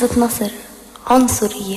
محافظة نصر عنصرية.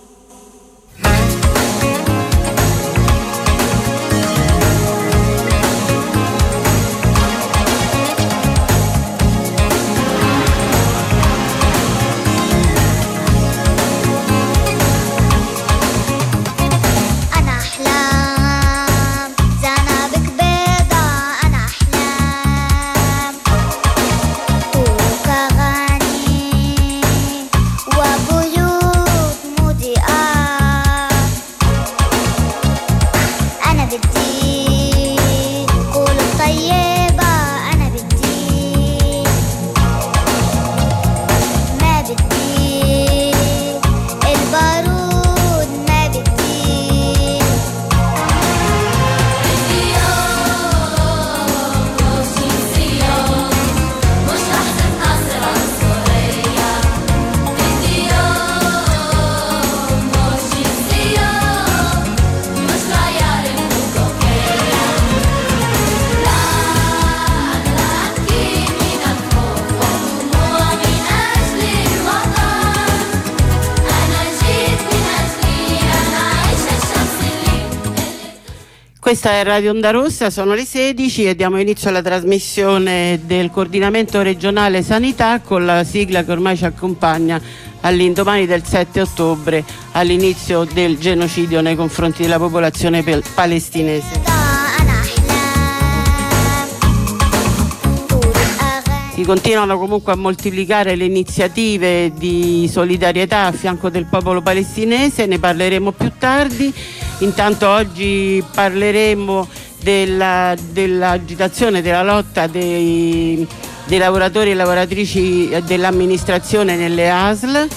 Questa è Radio Onda Rossa, sono le 16 e diamo inizio alla trasmissione del Coordinamento Regionale Sanità con la sigla che ormai ci accompagna all'indomani del 7 ottobre, all'inizio del genocidio nei confronti della popolazione palestinese. Si continuano comunque a moltiplicare le iniziative di solidarietà a fianco del popolo palestinese, ne parleremo più tardi. Intanto oggi parleremo dell'agitazione, della lotta dei lavoratori e lavoratrici dell'amministrazione nelle ASL.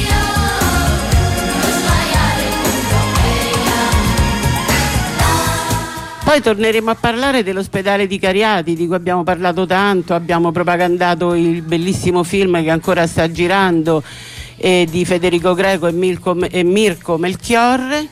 Poi torneremo a parlare dell'ospedale di Cariati, di cui abbiamo parlato tanto, abbiamo propagandato il bellissimo film che ancora sta girando di Federico Greco e Mirko Melchiorre.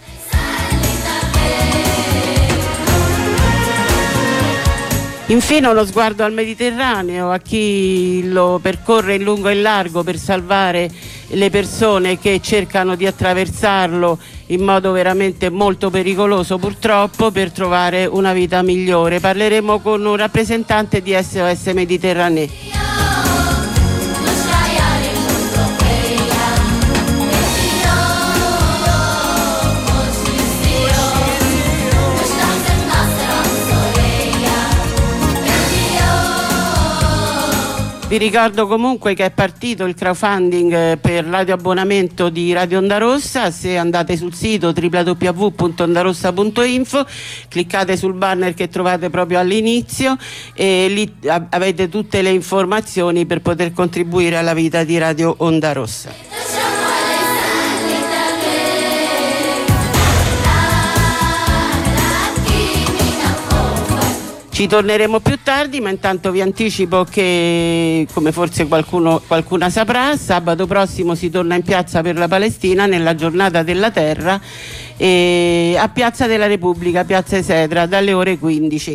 Infine uno sguardo al Mediterraneo, a chi lo percorre in lungo e in largo per salvare le persone che cercano di attraversarlo in modo veramente molto pericoloso purtroppo per trovare una vita migliore. Parleremo con un rappresentante di SOS Mediterranee. Vi ricordo comunque che è partito il crowdfunding per radioabbonamento di Radio Onda Rossa. Se andate sul sito www.ondarossa.info, cliccate sul banner che trovate proprio all'inizio e lì avete tutte le informazioni per poter contribuire alla vita di Radio Onda Rossa. Ci torneremo più tardi, ma intanto vi anticipo che, come forse qualcuna saprà, sabato prossimo si torna in piazza per la Palestina nella giornata della terra a Piazza della Repubblica, Piazza Esedra, dalle ore 15.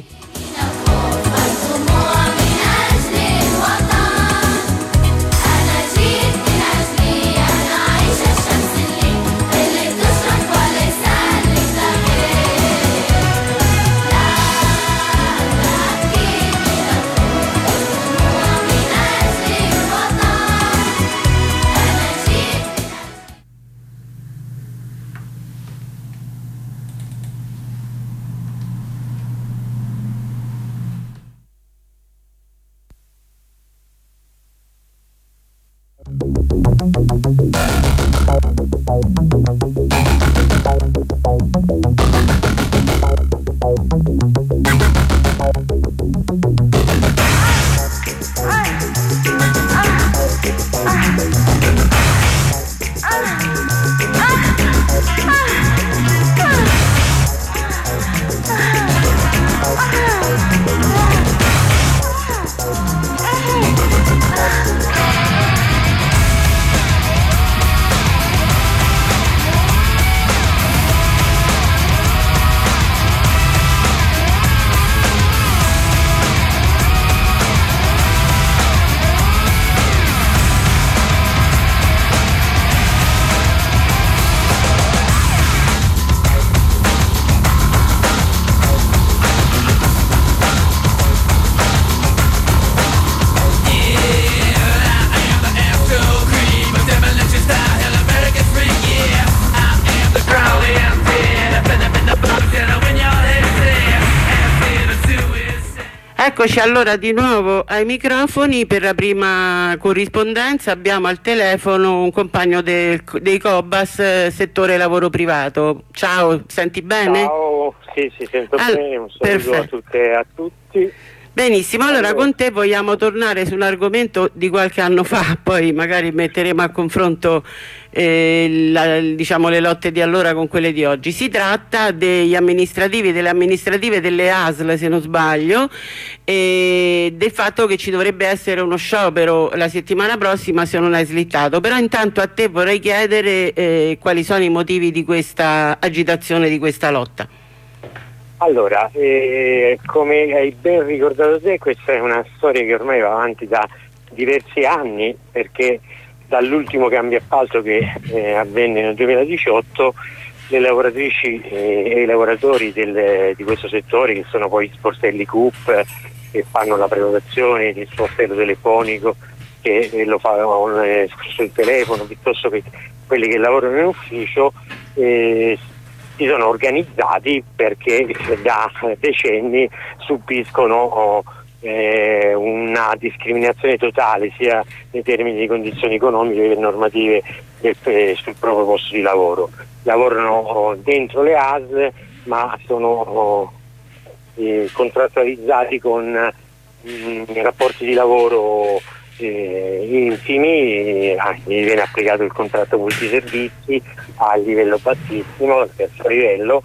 Eccoci allora di nuovo ai microfoni per la corrispondenza. Abbiamo al telefono un compagno dei Cobas, settore lavoro privato. Ciao, senti bene? Ciao, sì, sento bene, un saluto a tutte e a tutti. Benissimo, allora con te vogliamo tornare sull'argomento di qualche anno fa, poi magari metteremo a confronto diciamo le lotte di allora con quelle di oggi. Si tratta delle amministrative delle ASL, se non sbaglio, e del fatto che ci dovrebbe essere uno sciopero la settimana prossima se non è slittato. Però intanto a te vorrei chiedere quali sono i motivi di questa agitazione, di questa lotta. Allora, come hai ben ricordato te, questa è una storia che ormai va avanti da diversi anni, perché dall'ultimo cambio appalto che avvenne nel 2018 le lavoratrici e i lavoratori di questo settore, che sono poi sportelli CUP, che fanno la prenotazione del sportello telefonico, che lo fa sul telefono, piuttosto che quelli che lavorano in ufficio, si sono organizzati perché da decenni subiscono una discriminazione totale sia nei termini di condizioni economiche che normative sul proprio posto di lavoro. Lavorano dentro le ASL, ma sono contrattualizzati con rapporti di lavoro infimi, gli viene applicato il contratto multiservizi a livello bassissimo, al terzo livello,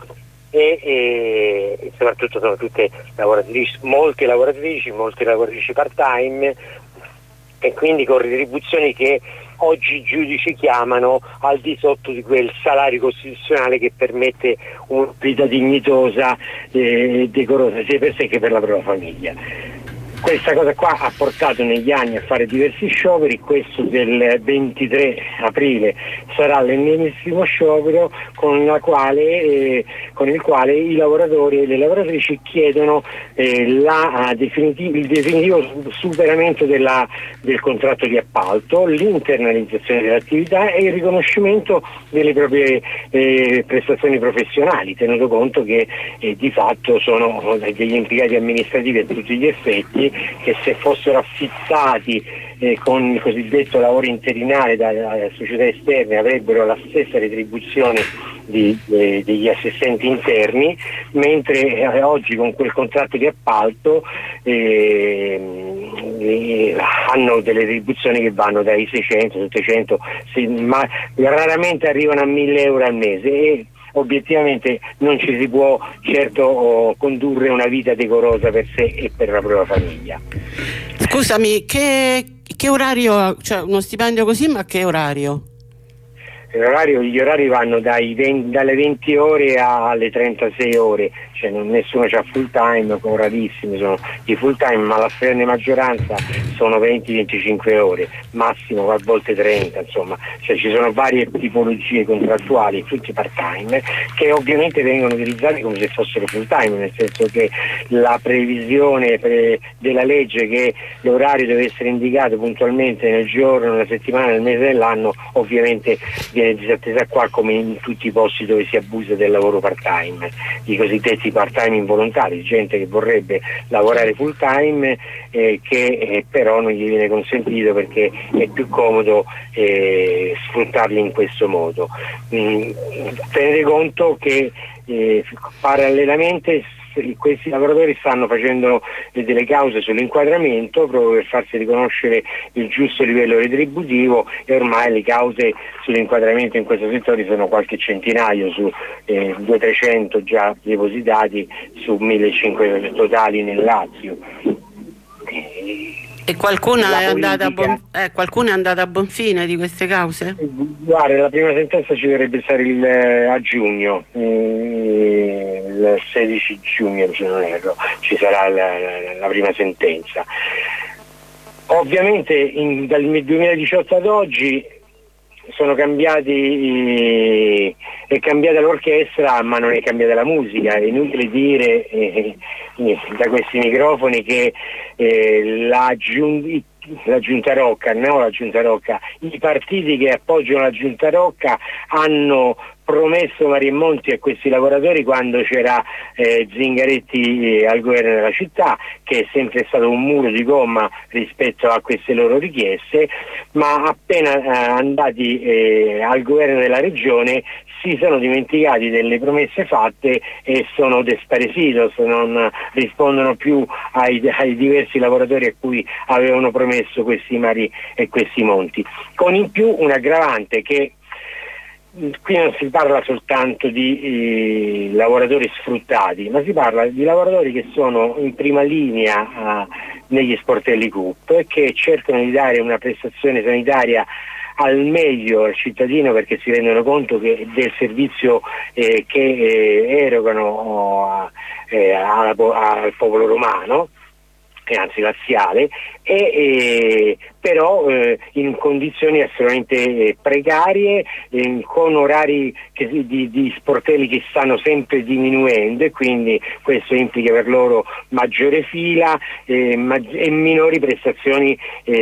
e soprattutto sono tutte lavoratrici, molte lavoratrici part-time, e quindi con retribuzioni che oggi i giudici chiamano al di sotto di quel salario costituzionale che permette una vita dignitosa e decorosa sia per sé che per la propria famiglia. Questa cosa qua ha portato negli anni a fare diversi scioperi. Questo del 23 aprile sarà l'ennesimo sciopero con il quale i lavoratori e le lavoratrici chiedono il definitivo superamento del contratto di appalto, l'internalizzazione dell'attività e il riconoscimento delle proprie prestazioni professionali, tenuto conto che di fatto sono degli impiegati amministrativi a tutti gli effetti, che se fossero affittati con il cosiddetto lavoro interinale da società esterne avrebbero la stessa retribuzione degli assistenti interni, mentre oggi con quel contratto di appalto hanno delle retribuzioni che vanno dai 600, 700, ma raramente arrivano a 1.000 euro al mese, e obiettivamente non ci si può certo condurre una vita decorosa per sé e per la propria famiglia. Scusami, che orario, cioè uno stipendio così, ma che orario? Gli orari vanno dalle 20 ore alle 36 ore, cioè nessuno c'ha full time, con rarissimi sono di full time, ma la stragrande maggioranza sono 20-25 ore, massimo a volte 30, insomma, cioè ci sono varie tipologie contrattuali, tutti part time, che ovviamente vengono utilizzati come se fossero full time, nel senso che la previsione della legge che l'orario deve essere indicato puntualmente nel giorno, nella settimana, nel mese dell'anno, ovviamente viene disattesa qua, come in tutti i posti dove si abusa del lavoro part-time, i cosiddetti part-time involontari, gente che vorrebbe lavorare full-time che però non gli viene consentito perché è più comodo sfruttarli in questo modo. Tenete conto che parallelamente questi lavoratori stanno facendo delle cause sull'inquadramento proprio per farsi riconoscere il giusto livello retributivo, e ormai le cause sull'inquadramento in questo settore sono qualche centinaio su 200-300 già depositati su 1.500 totali nel Lazio. E qualcuna è andata a buon fine di queste cause? Guarda, la prima sentenza ci dovrebbe stare a giugno, il 16 giugno se non erro, ci sarà la prima sentenza. Ovviamente dal 2018 ad oggi sono cambiati, è cambiata l'orchestra ma non è cambiata la musica. È inutile dire da questi microfoni che la Giunta Rocca, i partiti che appoggiano la Giunta Rocca hanno promesso mari e monti a questi lavoratori quando c'era Zingaretti al governo della città, che è sempre stato un muro di gomma rispetto a queste loro richieste, ma appena andati al governo della regione si sono dimenticati delle promesse fatte e sono desaparecidos, non rispondono più ai diversi lavoratori a cui avevano promesso questi mari e questi monti, con in più un aggravante che qui non si parla soltanto di lavoratori sfruttati, ma si parla di lavoratori che sono in prima linea negli sportelli Coop e che cercano di dare una prestazione sanitaria al meglio al cittadino, perché si rendono conto che del servizio che erogano al popolo romano, anzi laziale, però in condizioni assolutamente precarie, con orari di sportelli che stanno sempre diminuendo, e quindi questo implica per loro maggiore fila e minori prestazioni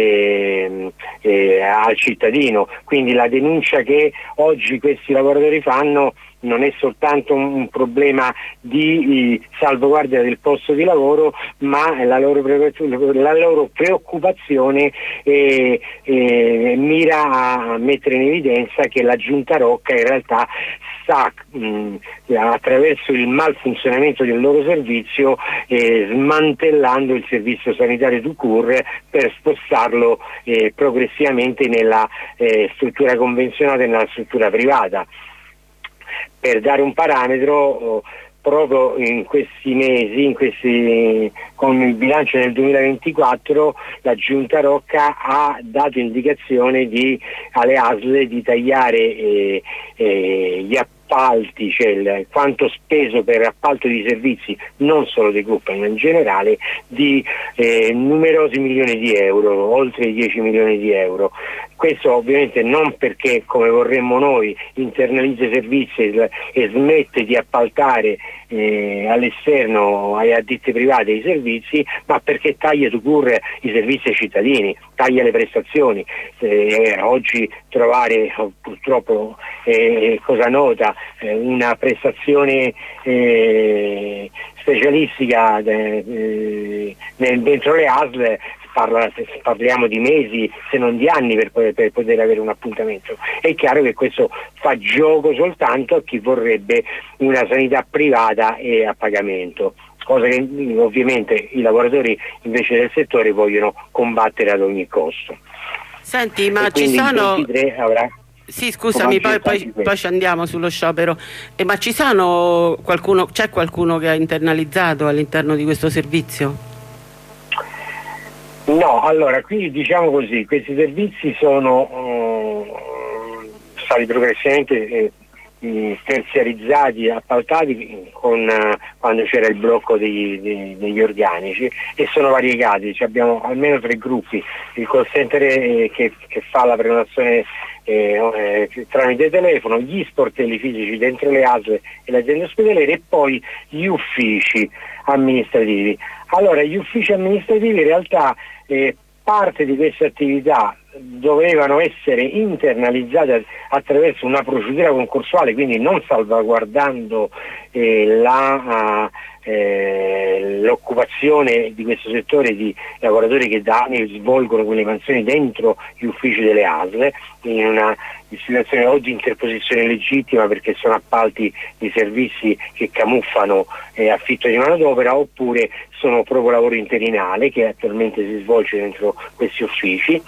al cittadino. Quindi la denuncia che oggi questi lavoratori fanno non è soltanto un problema di salvaguardia del posto di lavoro, ma la loro preoccupazione mira a mettere in evidenza che la Giunta Rocca in realtà sta attraverso il malfunzionamento del loro servizio smantellando il servizio sanitario tout court per spostarlo progressivamente nella struttura convenzionata e nella struttura privata. Per dare un parametro, proprio in questi mesi, con il bilancio del 2024, la Giunta Rocca ha dato indicazione alle ASL di tagliare gli appalti, cioè quanto speso per appalto di servizi, non solo dei gruppi ma in generale, di numerosi milioni di euro, oltre i 10 milioni di euro. Questo ovviamente non perché, come vorremmo noi, internalizza i servizi e smette di appaltare all'esterno, ai addetti privati i servizi, ma perché taglia tout court i servizi ai cittadini, taglia le prestazioni. Oggi trovare purtroppo cosa nota una prestazione specialistica dentro le ASL, parliamo di mesi se non di anni per poter avere un appuntamento. È chiaro che questo fa gioco soltanto a chi vorrebbe una sanità privata e a pagamento, cosa che ovviamente i lavoratori invece del settore vogliono combattere ad ogni costo. Senti, ma ci sono... Sì, scusami, poi ci andiamo sullo sciopero. Ma c'è qualcuno che ha internalizzato all'interno di questo servizio? No, allora qui diciamo così, questi servizi sono stati progressivamente terziarizzati, appaltati quando c'era il blocco degli organici, e sono variegati. Abbiamo almeno 3 gruppi: il call center che fa la prenotazione tramite telefono, gli sportelli fisici dentro le ASL e le aziende ospedaliere, e poi gli uffici amministrativi. Allora, gli uffici amministrativi in realtà parte di queste attività dovevano essere internalizzate attraverso una procedura concorsuale, quindi non salvaguardando l'occupazione di questo settore di lavoratori che da anni svolgono quelle mansioni dentro gli uffici delle ASL, in una situazione o di interposizione legittima, perché sono appalti di servizi che camuffano affitto di manodopera, oppure sono proprio lavoro interinale che attualmente si svolge dentro questi uffici.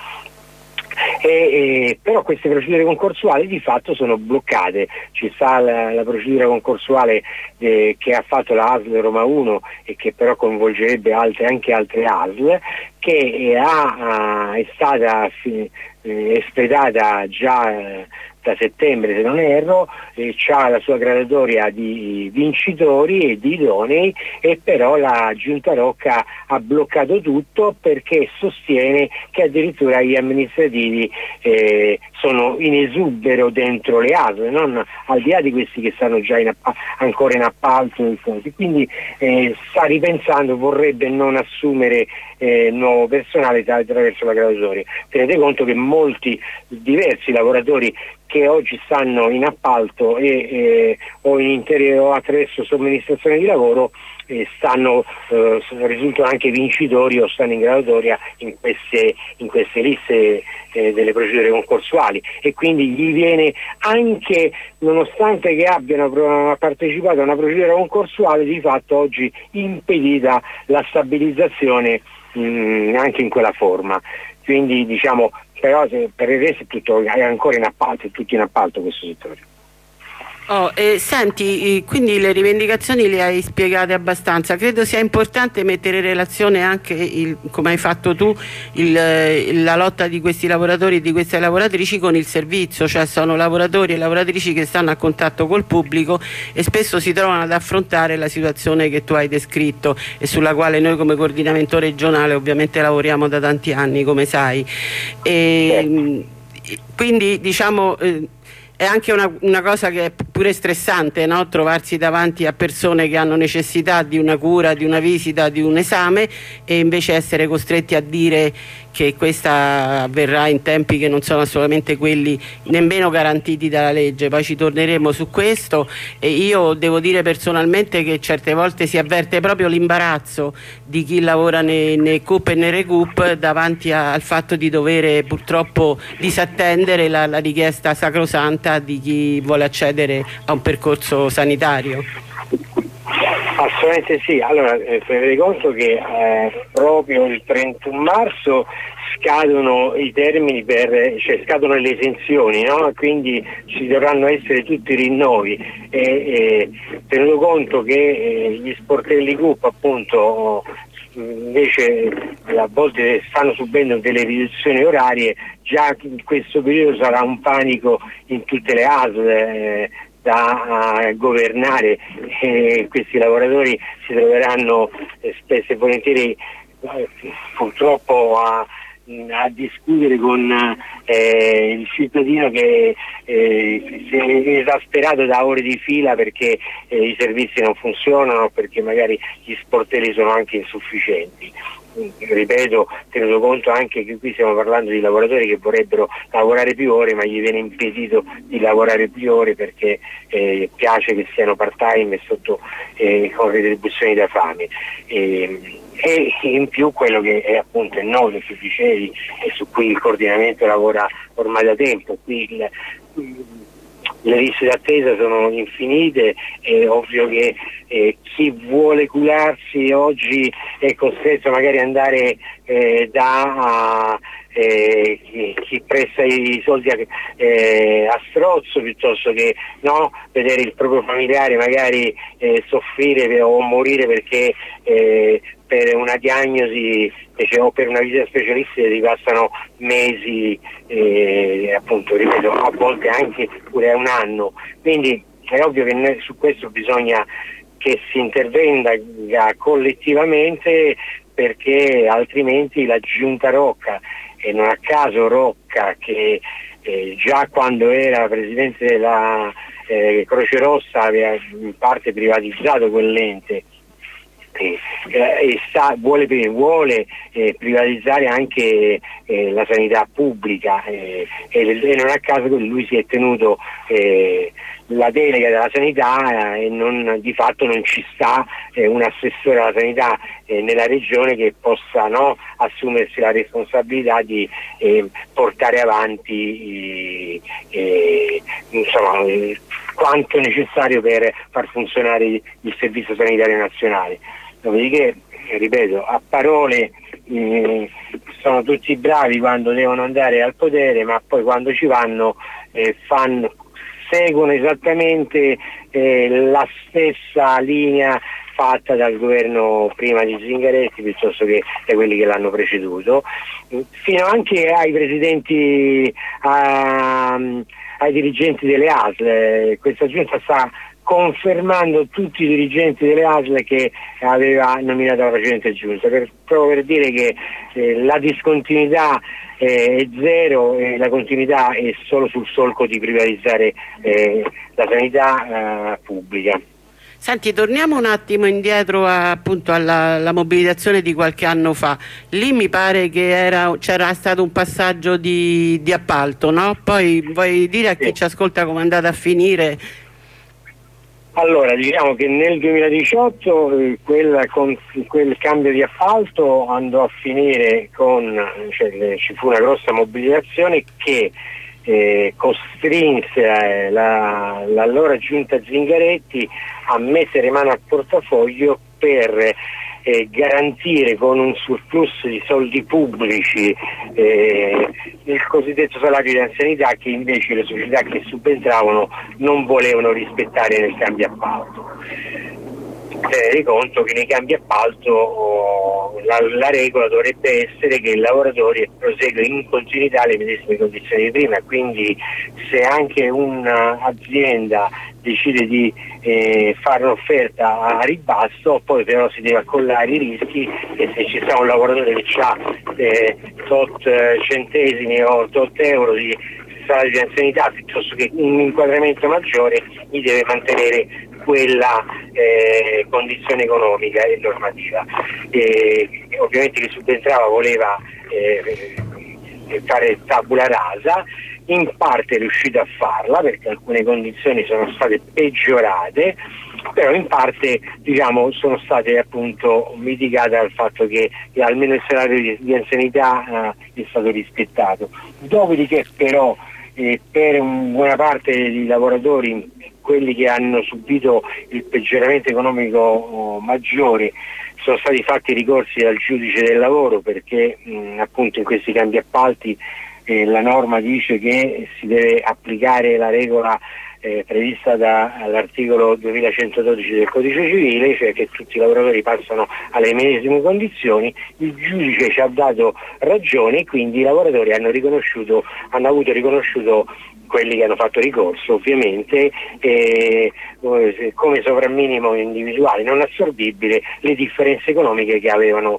Però queste procedure concorsuali di fatto sono bloccate. Ci sta la procedura concorsuale che ha fatto la ASL Roma 1 e che però coinvolgerebbe anche altre ASL, che è stata espletata già da settembre, se non erro, c'ha la sua graduatoria di vincitori e di idonei, e però la Giunta Rocca ha bloccato tutto perché sostiene che addirittura gli amministrativi sono in esubero dentro le ASL, non al di là di questi che stanno già ancora in appalto, quindi sta ripensando, vorrebbe non assumere nuovo personale attraverso la graduatoria. Tenete conto che molti diversi lavoratori che oggi stanno in appalto o in o attraverso somministrazione di lavoro risultano anche vincitori o stanno in graduatoria in queste liste delle procedure concorsuali, e quindi gli viene, anche nonostante che abbiano partecipato a una procedura concorsuale, di fatto oggi impedita la stabilizzazione anche in quella forma. Quindi diciamo, però per il resto è ancora in appalto, è tutto in appalto questo settore. Senti, quindi le rivendicazioni le hai spiegate abbastanza. Credo sia importante mettere in relazione anche, come hai fatto tu, la lotta di questi lavoratori e di queste lavoratrici con il servizio, cioè sono lavoratori e lavoratrici che stanno a contatto col pubblico e spesso si trovano ad affrontare la situazione che tu hai descritto e sulla quale noi come coordinamento regionale ovviamente lavoriamo da tanti anni, come sai. Quindi diciamo è anche una cosa che è pure stressante, no? Trovarsi davanti a persone che hanno necessità di una cura, di una visita, di un esame, e invece essere costretti a dire che questa avverrà in tempi che non sono assolutamente quelli nemmeno garantiti dalla legge. Poi ci torneremo su questo, e io devo dire personalmente che certe volte si avverte proprio l'imbarazzo di chi lavora nei CUP e nei RECUP davanti al fatto di dover purtroppo disattendere la richiesta sacrosanta di chi vuole accedere a un percorso sanitario. Assolutamente sì. Allora, tenete conto che proprio il 31 marzo scadono i termini scadono le esenzioni, no? Quindi ci dovranno essere tutti i rinnovi, tenuto conto che gli sportelli CUP appunto invece a volte stanno subendo delle riduzioni orarie, già in questo periodo sarà un panico in tutte le ASL da governare, questi lavoratori si troveranno spesso e volentieri purtroppo a discutere con il cittadino che si è esasperato da ore di fila perché i servizi non funzionano, perché magari gli sportelli sono anche insufficienti. Ripeto, tenuto conto anche che qui stiamo parlando di lavoratori che vorrebbero lavorare più ore, ma gli viene impedito di lavorare più ore perché piace che siano part time e con retribuzioni da fame. E in più quello che è appunto è noto, che dicevi, e su cui il coordinamento lavora ormai da tempo, qui le liste d'attesa sono infinite, è ovvio che chi vuole curarsi oggi è costretto magari ad andare da chi presta i soldi a strozzo, piuttosto che vedere il proprio familiare magari soffrire o morire perché per una diagnosi o per una visita specialistica si passano mesi, appunto ripeto, a volte anche pure un anno. Quindi è ovvio che su questo bisogna che si intervenga collettivamente, perché altrimenti la giunta Rocca, e non a caso Rocca, che già quando era presidente della Croce Rossa aveva in parte privatizzato quell'ente, vuole privatizzare anche la sanità pubblica, e non a caso lui si è tenuto la delega della sanità, e di fatto non ci sta un assessore alla sanità nella regione che possa assumersi la responsabilità di portare avanti quanto necessario per far funzionare il Servizio Sanitario Nazionale. Dopodiché, ripeto, a parole sono tutti bravi quando devono andare al potere, ma poi quando ci vanno seguono esattamente la stessa linea fatta dal governo prima di Zingaretti piuttosto che da quelli che l'hanno preceduto, fino anche ai presidenti, ai dirigenti delle ASL. Questa giunta sta confermando tutti i dirigenti delle ASL che aveva nominato la precedente giunta, proprio per dire che la discontinuità è zero e la continuità è solo sul solco di privatizzare la sanità pubblica. Senti, torniamo un attimo indietro appunto alla mobilitazione di qualche anno fa. Lì mi pare che c'era stato un passaggio di appalto, no? Poi vuoi dire a chi ci ascolta come è andata a finire? Allora, diciamo che nel 2018 quel cambio di appalto andò a finire ci fu una grossa mobilitazione che costrinse l'allora giunta Zingaretti a mettere mano al portafoglio per garantire con un surplus di soldi pubblici il cosiddetto salario di anzianità, che invece le società che subentravano non volevano rispettare nel cambio appalto. Tenere conto che nei cambi appalto la regola dovrebbe essere che il lavoratore prosegue in continuità le medesime condizioni di prima, quindi se anche un'azienda decide di fare un'offerta a ribasso, poi però si deve accollare i rischi, e se ci sta un lavoratore che ha tot centesimi o tot euro di salario di anzianità piuttosto che un inquadramento maggiore, gli deve mantenere quella condizione economica e normativa. Ovviamente chi subentrava voleva fare tabula rasa, in parte è riuscito a farla perché alcune condizioni sono state peggiorate, però in parte sono state appunto mitigate dal fatto che almeno il salario di anzianità è stato rispettato. Dopodiché però per una buona parte di lavoratori, quelli che hanno subito il peggioramento economico maggiore, sono stati fatti ricorsi dal giudice del lavoro perché appunto in questi cambi appalti la norma dice che si deve applicare la regola prevista dall'articolo 2112 del Codice Civile, cioè che tutti i lavoratori passano alle medesime condizioni. Il giudice ci ha dato ragione e quindi i lavoratori hanno avuto riconosciuto, quelli che hanno fatto ricorso ovviamente, come sovrapminimo individuale non assorbibile le differenze economiche che avevano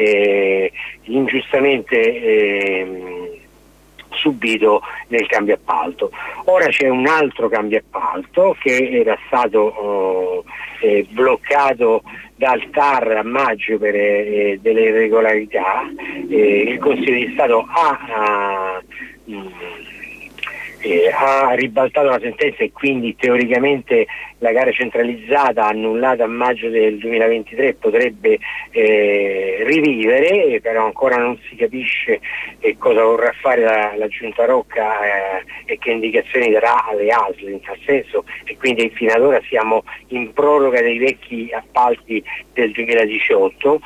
ingiustamente subito nel cambio appalto. Ora c'è un altro cambio appalto che era stato bloccato dal TAR a maggio per delle irregolarità. Il Consiglio di Stato ha ribaltato la sentenza e quindi teoricamente la gara centralizzata annullata a maggio del 2023 potrebbe rivivere, però ancora non si capisce cosa vorrà fare la Giunta Rocca e che indicazioni darà alle ASL in tal senso, e quindi fino ad ora siamo in proroga dei vecchi appalti del 2018.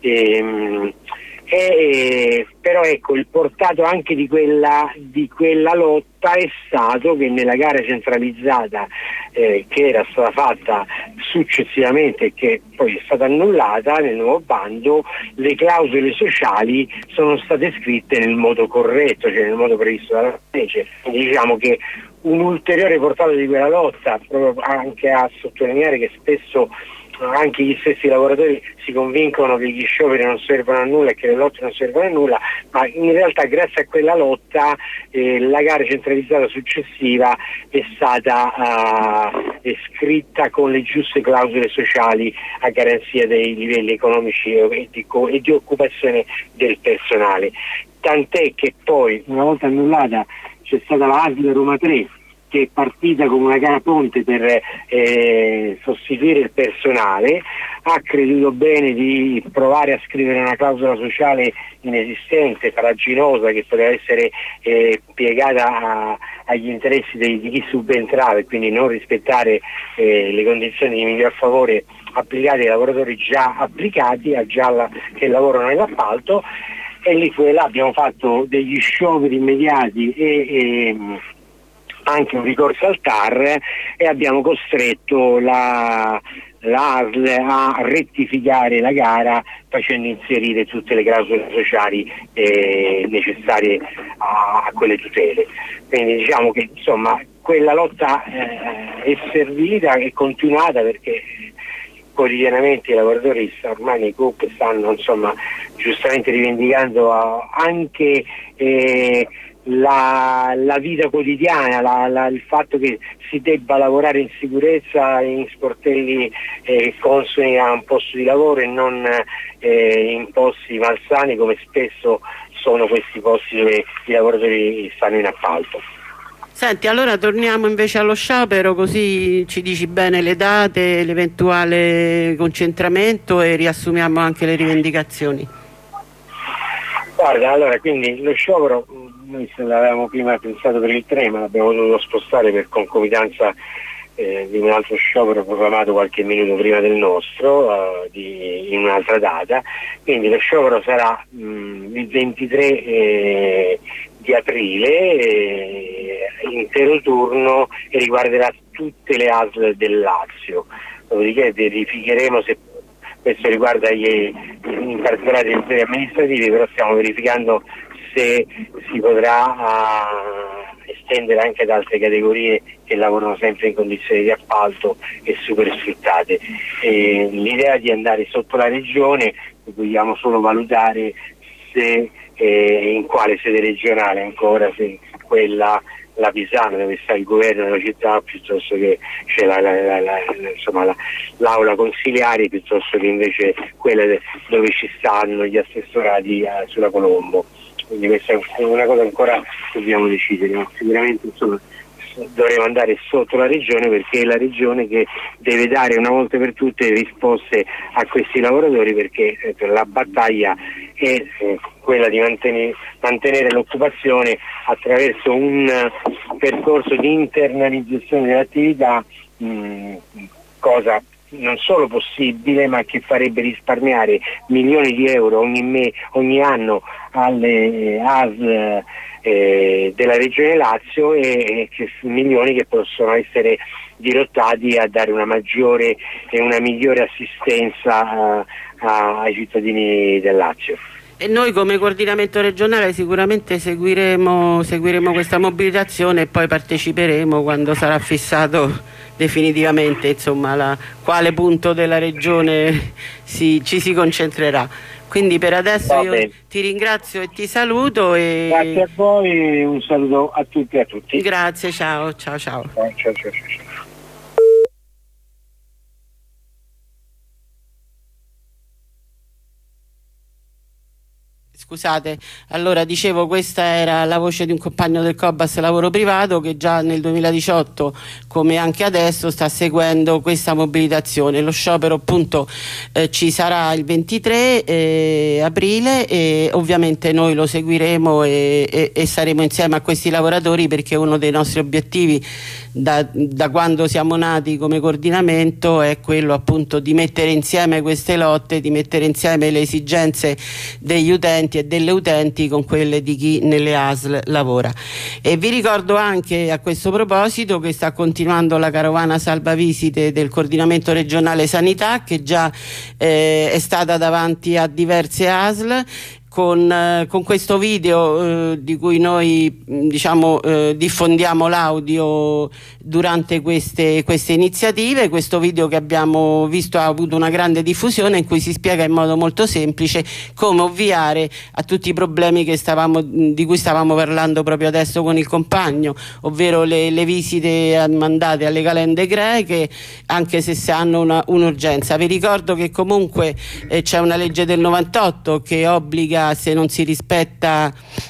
Però ecco, il portato anche di quella lotta è stato che nella gara centralizzata che era stata fatta successivamente e che poi è stata annullata nel nuovo bando, le clausole sociali sono state scritte nel modo corretto, cioè nel modo previsto dalla legge. Quindi diciamo che un ulteriore portato di quella lotta, proprio anche a sottolineare che spesso anche gli stessi lavoratori si convincono che gli scioperi non servono a nulla e che le lotte non servono a nulla, ma in realtà grazie a quella lotta la gara centralizzata successiva è stata scritta con le giuste clausole sociali a garanzia dei livelli economici e di occupazione del personale. Tant'è che poi, una volta annullata, c'è stata la ASL Roma 3, che è partita come una gara ponte per sostituire il personale, ha creduto bene di provare a scrivere una clausola sociale inesistente, farraginosa, che poteva essere piegata agli interessi di chi subentrava e quindi non rispettare le condizioni di miglior favore applicate ai lavoratori già applicati, che lavorano nell'appalto, e lì abbiamo fatto degli scioperi immediati e anche un ricorso al TAR, e abbiamo costretto la ASL a rettificare la gara facendo inserire tutte le clausole sociali necessarie a quelle tutele. Quindi diciamo che insomma quella lotta è servita e continuata, perché quotidianamente i lavoratori ormai nei CUP stanno giustamente rivendicando anche la vita quotidiana, il fatto che si debba lavorare in sicurezza in sportelli consoni a un posto di lavoro e non in posti malsani come spesso sono questi posti dove i lavoratori stanno in appalto. Senti, allora torniamo invece allo sciopero, così ci dici bene le date, l'eventuale concentramento e riassumiamo anche le rivendicazioni. Guarda, allora, quindi lo sciopero noi l'avevamo prima pensato per il 3, ma l'abbiamo dovuto spostare per concomitanza di un altro sciopero proclamato qualche minuto prima del nostro, in un'altra data. Quindi lo sciopero sarà il 23 di aprile, intero turno, e riguarderà tutte le ASL del Lazio. Dopodiché verificheremo se questo riguarda in particolare gli enti amministrativi, però stiamo verificando se si potrà estendere anche ad altre categorie che lavorano sempre in condizioni di appalto e super sfruttate. L'idea di andare sotto la regione, vogliamo solo valutare se in quale sede regionale ancora, se quella la Pisana dove sta il governo della città, piuttosto che c'è l'aula consiliare, piuttosto che invece quella dove ci stanno gli assessorati sulla Colombo. Quindi questa è una cosa ancora che dobbiamo decidere, ma sicuramente dovremo andare sotto la regione, perché è la regione che deve dare una volta per tutte risposte a questi lavoratori, perché la battaglia è quella di mantenere l'occupazione attraverso un percorso di internalizzazione dell'attività, cosa non solo possibile, ma che farebbe risparmiare milioni di euro ogni anno alle ASL della Regione Lazio, e milioni che possono essere dirottati a dare una maggiore e una migliore assistenza ai cittadini del Lazio. E noi come coordinamento regionale sicuramente seguiremo questa mobilitazione e poi parteciperemo quando sarà fissato definitivamente, insomma, quale punto della regione ci si concentrerà. Quindi per adesso io ti ringrazio e ti saluto. Grazie a voi, un saluto a tutti e a tutti. Grazie, ciao. Ciao. Scusate, allora dicevo, questa era la voce di un compagno del Cobas Lavoro Privato che già nel 2018, come anche adesso, sta seguendo questa mobilitazione. Lo sciopero appunto ci sarà il 23 aprile e ovviamente noi lo seguiremo e saremo insieme a questi lavoratori, perché uno dei nostri obiettivi da quando siamo nati come coordinamento è quello appunto di mettere insieme queste lotte, di mettere insieme le esigenze degli utenti e delle utenti con quelle di chi nelle ASL lavora. E vi ricordo anche a questo proposito che sta continuando la carovana salvavisite del coordinamento regionale sanità, che già è stata davanti a diverse ASL. Con questo video di cui noi diffondiamo l'audio durante queste iniziative. Questo video che abbiamo visto ha avuto una grande diffusione, in cui si spiega in modo molto semplice come ovviare a tutti i problemi di cui stavamo parlando proprio adesso con il compagno, ovvero le visite mandate alle calende greche, anche se hanno un'urgenza. Vi ricordo che comunque c'è una legge del 98 che obbliga, se non si rispettano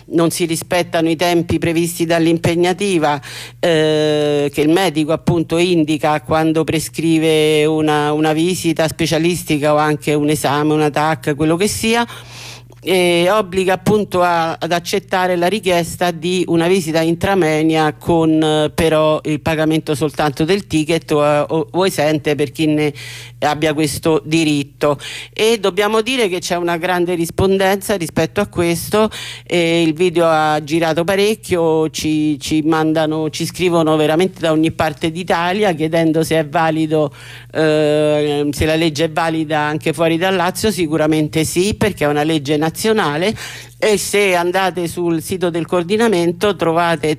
i tempi previsti dall'impegnativa, che il medico appunto indica quando prescrive una visita specialistica o anche un esame, una TAC, quello che sia, obbliga appunto ad accettare la richiesta di una visita intramenia con però il pagamento soltanto del ticket o esente per chi ne abbia questo diritto. E dobbiamo dire che c'è una grande rispondenza rispetto a questo, il video ha girato parecchio, ci scrivono veramente da ogni parte d'Italia chiedendo se è valido, se la legge è valida anche fuori dal Lazio. Sicuramente sì, perché è una legge nazionale nazionale. E se andate sul sito del coordinamento trovate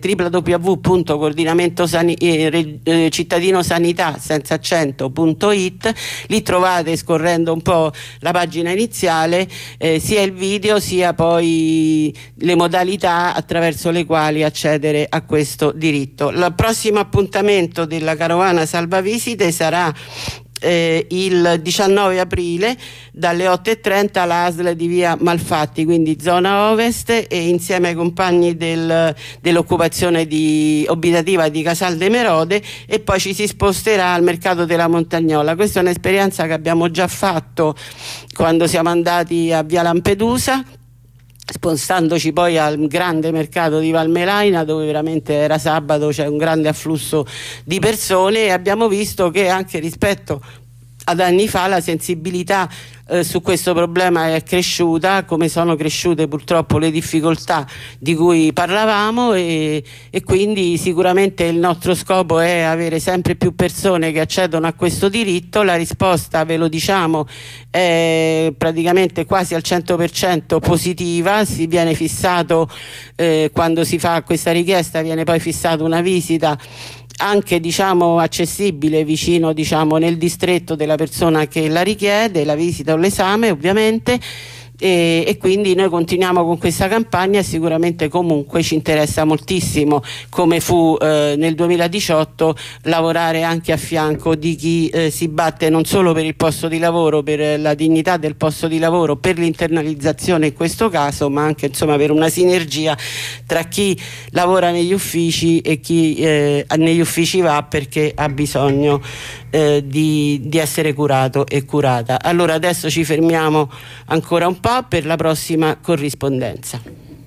www.coordinamentoCittadinosanità senza accento.it. Lì trovate, scorrendo un po' la pagina iniziale, sia il video sia poi le modalità attraverso le quali accedere a questo diritto. Il prossimo appuntamento della carovana salvavisite sarà il 19 aprile dalle 8:30 all'ASL di via Malfatti, quindi zona ovest, e insieme ai compagni dell'occupazione abitativa di Casal de Merode, e poi ci si sposterà al mercato della Montagnola. Questa è un'esperienza che abbiamo già fatto quando siamo andati a via Lampedusa, spostandoci poi al grande mercato di Valmelaina, dove veramente era sabato, c'è un grande afflusso di persone, e abbiamo visto che anche rispetto ad anni fa la sensibilità su questo problema è cresciuta, come sono cresciute purtroppo le difficoltà di cui parlavamo, e quindi sicuramente il nostro scopo è avere sempre più persone che accedono a questo diritto. La risposta, ve lo diciamo, è praticamente quasi al 100% positiva. Si viene fissato, quando si fa questa richiesta viene poi fissata una visita anche accessibile vicino nel distretto della persona che la richiede, la visita o l'esame ovviamente, e quindi noi continuiamo con questa campagna, e sicuramente comunque ci interessa moltissimo, come fu nel 2018, lavorare anche a fianco di chi si batte non solo per il posto di lavoro, per la dignità del posto di lavoro, per l'internalizzazione in questo caso, ma anche per una sinergia tra chi lavora negli uffici e chi negli uffici va perché ha bisogno di essere curato e curata. Allora adesso ci fermiamo ancora un po' per la prossima corrispondenza.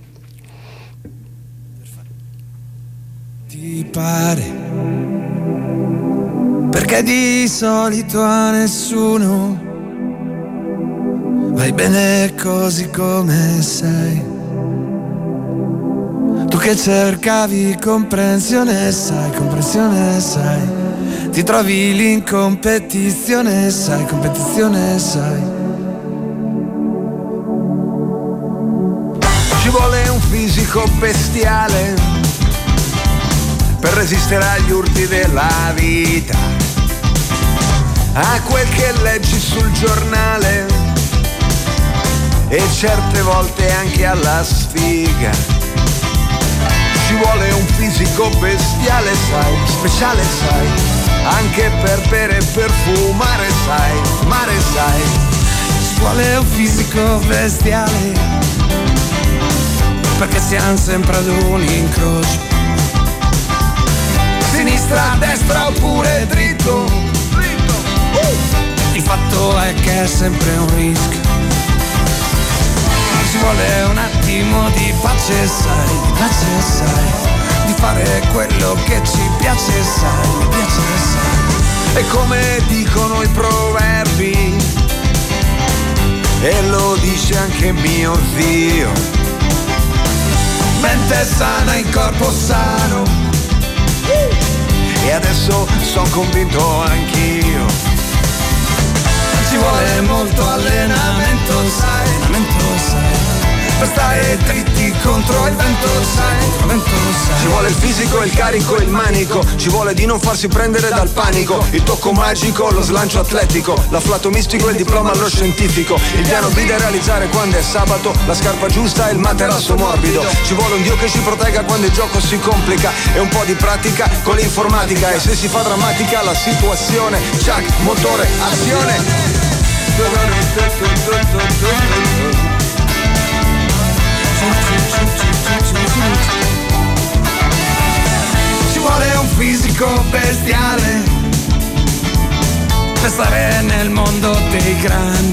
Ti pare? Perché di solito a nessuno vai bene così come sei. Tu che cercavi comprensione, sai, ti trovi lì in competizione, sai. Ci vuole un fisico bestiale per resistere agli urti della vita, a quel che leggi sul giornale e certe volte anche alla sfiga. Ci vuole un fisico bestiale, sai, speciale, sai, anche per bere e per fumare, sai, mare, sai. Ci vuole un fisico bestiale perché siamo sempre ad un incrocio, sinistra, destra oppure dritto. Il fatto è che è sempre un rischio. Ci vuole un attimo di pace, sai, di fare quello che ci piace, sai, E come dicono i proverbi, e lo dice anche mio zio, mente sana in corpo sano. E adesso son convinto anch'io. Ci vuole molto allenamento, sai, per stare dritti contro il vento, sai. Ci vuole il fisico, il carico, il manico. Ci vuole di non farsi prendere dal panico. Il tocco magico, lo slancio atletico, l'afflato mistico e il diploma allo scientifico. Il piano B da realizzare quando è sabato, la scarpa giusta e il materasso morbido. Ci vuole un Dio che ci protegga quando il gioco si complica, e un po' di pratica con l'informatica. E se si fa drammatica la situazione, chuck, motore, azione. Ci vuole un fisico bestiale per stare nel mondo dei grandi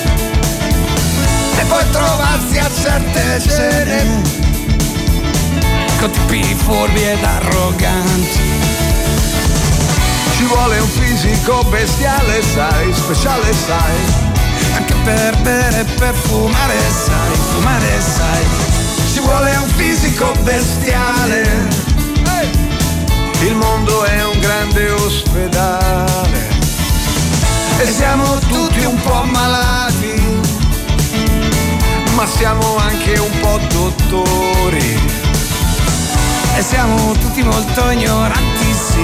e poi trovarsi a certe cene con tipi furbi ed arroganti. Ci vuole un fisico bestiale, sai, speciale, sai, anche per bere e per fumare, sai. Ci vuole un fisico bestiale. Il mondo è un grande ospedale e siamo tutti un po' malati, ma siamo anche un po' dottori. E siamo tutti molto ignoranti, sì,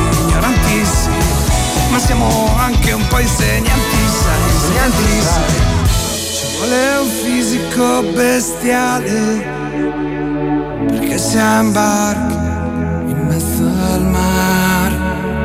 ma siamo anche un po' insegnanti, sai. Ci vuole un fisico bestiale, perché siamo barche in mezzo al mare.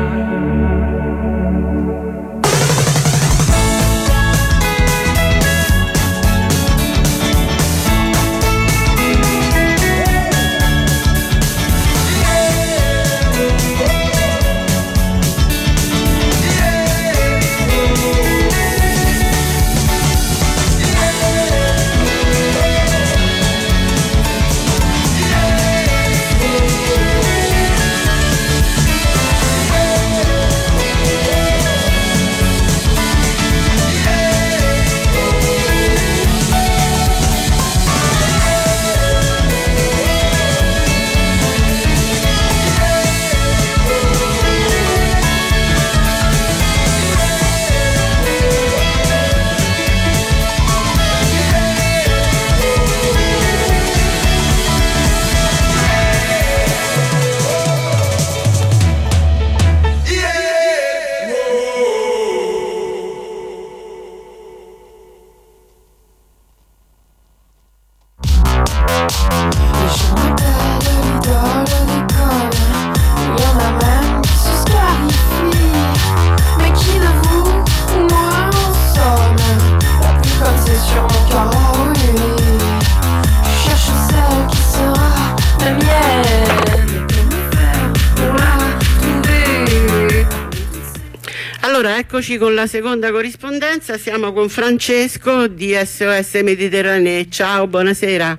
Eccoci con la seconda corrispondenza, siamo con Francesco di SOS Mediterranee. Ciao, buonasera.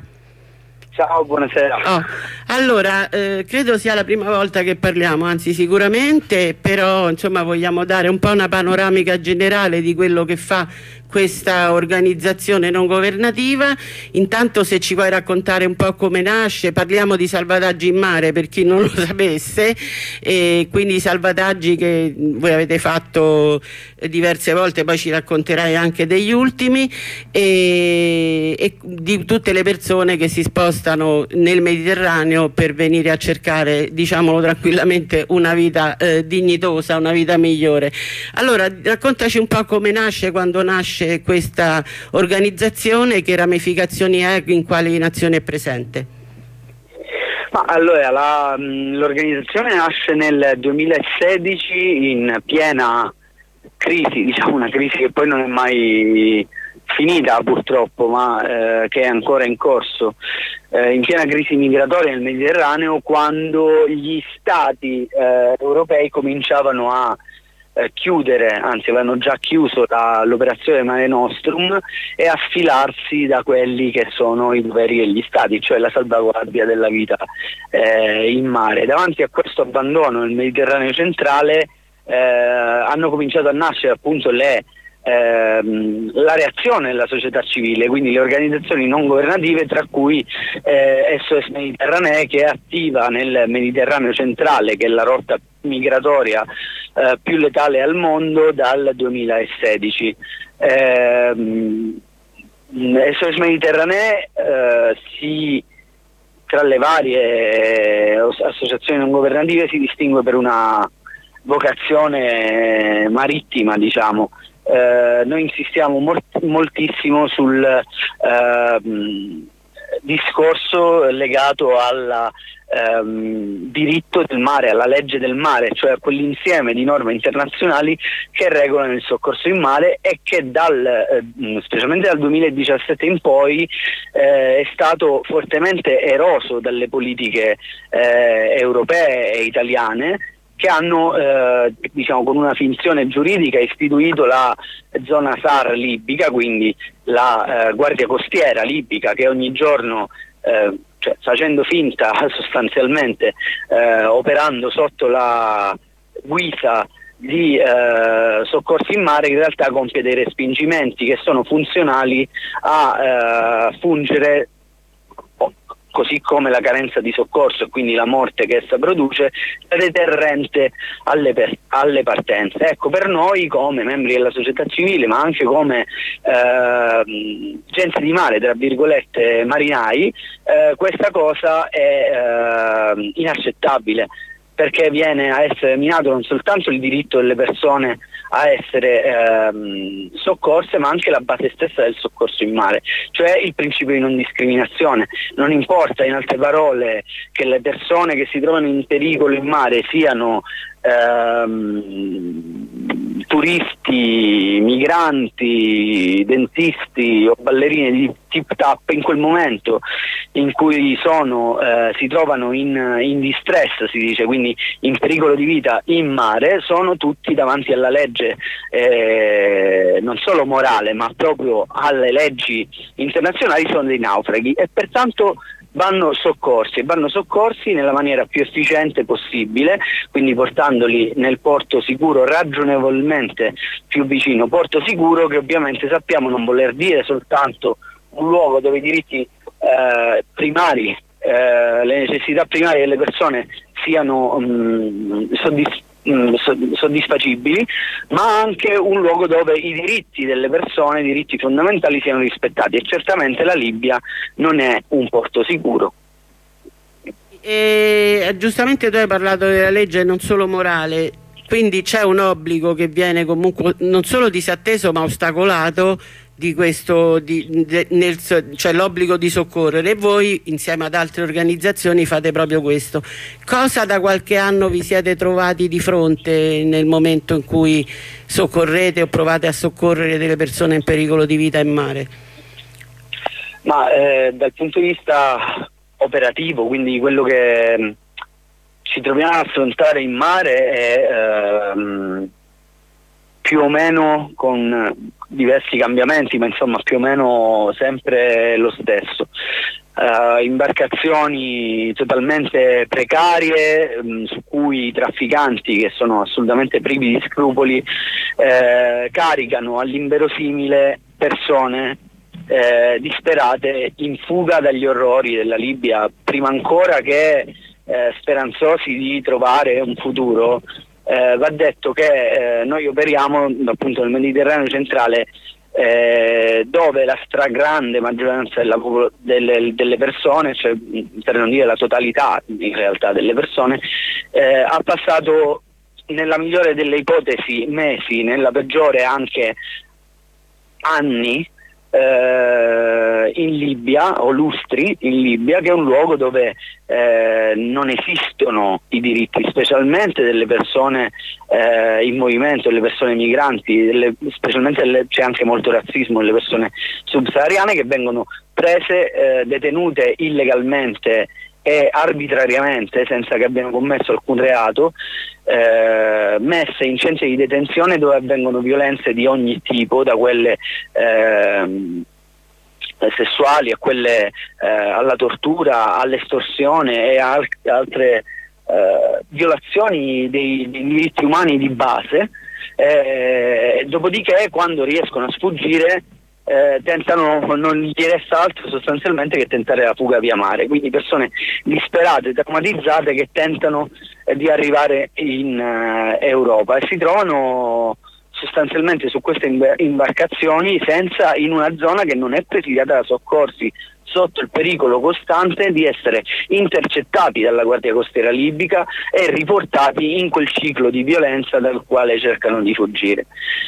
Ciao, buonasera. Allora, credo sia la prima volta che parliamo, anzi sicuramente, però insomma vogliamo dare un po' una panoramica generale di quello che fa questa organizzazione non governativa. Intanto, se ci puoi raccontare un po' come nasce, parliamo di salvataggi in mare per chi non lo sapesse, e quindi salvataggi che voi avete fatto diverse volte, poi ci racconterai anche degli ultimi, e di tutte le persone che si spostano nel Mediterraneo per venire a cercare, diciamolo tranquillamente, una vita dignitosa, una vita migliore. Allora, raccontaci un po' come nasce, quando nasce questa organizzazione, che ramificazioni è, in quali nazioni è presente? Ma allora, l'organizzazione nasce nel 2016 in piena crisi, diciamo una crisi che poi non è mai finita purtroppo, ma che è ancora in corso, in piena crisi migratoria nel Mediterraneo, quando gli stati europei cominciavano a chiudere, anzi avevano già chiuso l'operazione Mare Nostrum, e a sfilarsi da quelli che sono i doveri degli stati, cioè la salvaguardia della vita in mare. Davanti a questo abbandono nel Mediterraneo centrale hanno cominciato a nascere appunto la reazione della società civile, quindi le organizzazioni non governative, tra cui SOS Mediterranee, che è attiva nel Mediterraneo centrale, che è la rotta migratoria più letale al mondo dal 2016. SOS Mediterranee tra le varie associazioni non governative si distingue per una vocazione marittima, diciamo. Noi insistiamo moltissimo sul discorso legato al diritto del mare, alla legge del mare, cioè a quell'insieme di norme internazionali che regolano il soccorso in mare, e che specialmente dal 2017 in poi è stato fortemente eroso dalle politiche europee e italiane, che hanno diciamo con una finzione giuridica istituito la zona SAR libica, quindi la guardia costiera libica, che ogni giorno cioè facendo finta sostanzialmente, operando sotto la guisa di soccorsi in mare, in realtà compie dei respingimenti che sono funzionali a fungere così come la carenza di soccorso e quindi la morte che essa produce, deterrente alle partenze. Ecco, per noi come membri della società civile, ma anche come gente di mare, tra virgolette marinai, questa cosa è inaccettabile, perché viene a essere minato non soltanto il diritto delle persone a essere soccorse, ma anche la base stessa del soccorso in mare, cioè il principio di non discriminazione. Non importa, in altre parole, che le persone che si trovano in pericolo in mare siano turisti, migranti, dentisti o ballerine di tip tap, in quel momento in cui si trovano in distress, si dice, quindi in pericolo di vita in mare, sono tutti davanti alla legge, non solo morale ma proprio alle leggi internazionali, sono dei naufraghi e pertanto vanno soccorsi nella maniera più efficiente possibile, quindi portandoli nel porto sicuro, ragionevolmente più vicino. Porto sicuro che ovviamente sappiamo non voler dire soltanto un luogo dove i diritti primari, le necessità primarie delle persone siano soddisfacibili, ma anche un luogo dove i diritti delle persone, i diritti fondamentali siano rispettati, e certamente la Libia non è un porto sicuro. Giustamente tu hai parlato della legge non solo morale, quindi c'è un obbligo che viene comunque non solo disatteso ma ostacolato di questo, cioè l'obbligo di soccorrere, e voi insieme ad altre organizzazioni fate proprio questo. Cosa da qualche anno vi siete trovati di fronte nel momento in cui soccorrete o provate a soccorrere delle persone in pericolo di vita in mare? Ma dal punto di vista operativo, quindi quello che ci troviamo ad affrontare in mare è più o meno con diversi cambiamenti, ma insomma più o meno sempre lo stesso. Imbarcazioni totalmente precarie, su cui i trafficanti, che sono assolutamente privi di scrupoli, caricano all'inverosimile persone disperate in fuga dagli orrori della Libia, prima ancora che speranzosi di trovare un futuro. Va detto che noi operiamo appunto nel Mediterraneo centrale, dove la stragrande maggioranza delle persone, cioè per non dire la totalità in realtà delle persone, ha passato nella migliore delle ipotesi mesi, nella peggiore anche anni in Libia, o lustri in Libia, che è un luogo dove non esistono i diritti, specialmente delle persone in movimento, delle persone migranti, specialmente c'è anche molto razzismo delle persone subsahariane che vengono prese, detenute illegalmente e arbitrariamente, senza che abbiano commesso alcun reato, messe in centri di detenzione dove avvengono violenze di ogni tipo, da quelle sessuali a quelle alla tortura, all'estorsione e altre violazioni dei diritti umani di base. Dopodiché, quando riescono a sfuggire, non gli resta altro sostanzialmente che tentare la fuga via mare, quindi persone disperate, traumatizzate, che tentano di arrivare in Europa e si trovano sostanzialmente su queste imbarcazioni in una zona che non è presidiata da soccorsi, sotto il pericolo costante di essere intercettati dalla Guardia Costiera libica e riportati in quel ciclo di violenza dal quale cercano di fuggire.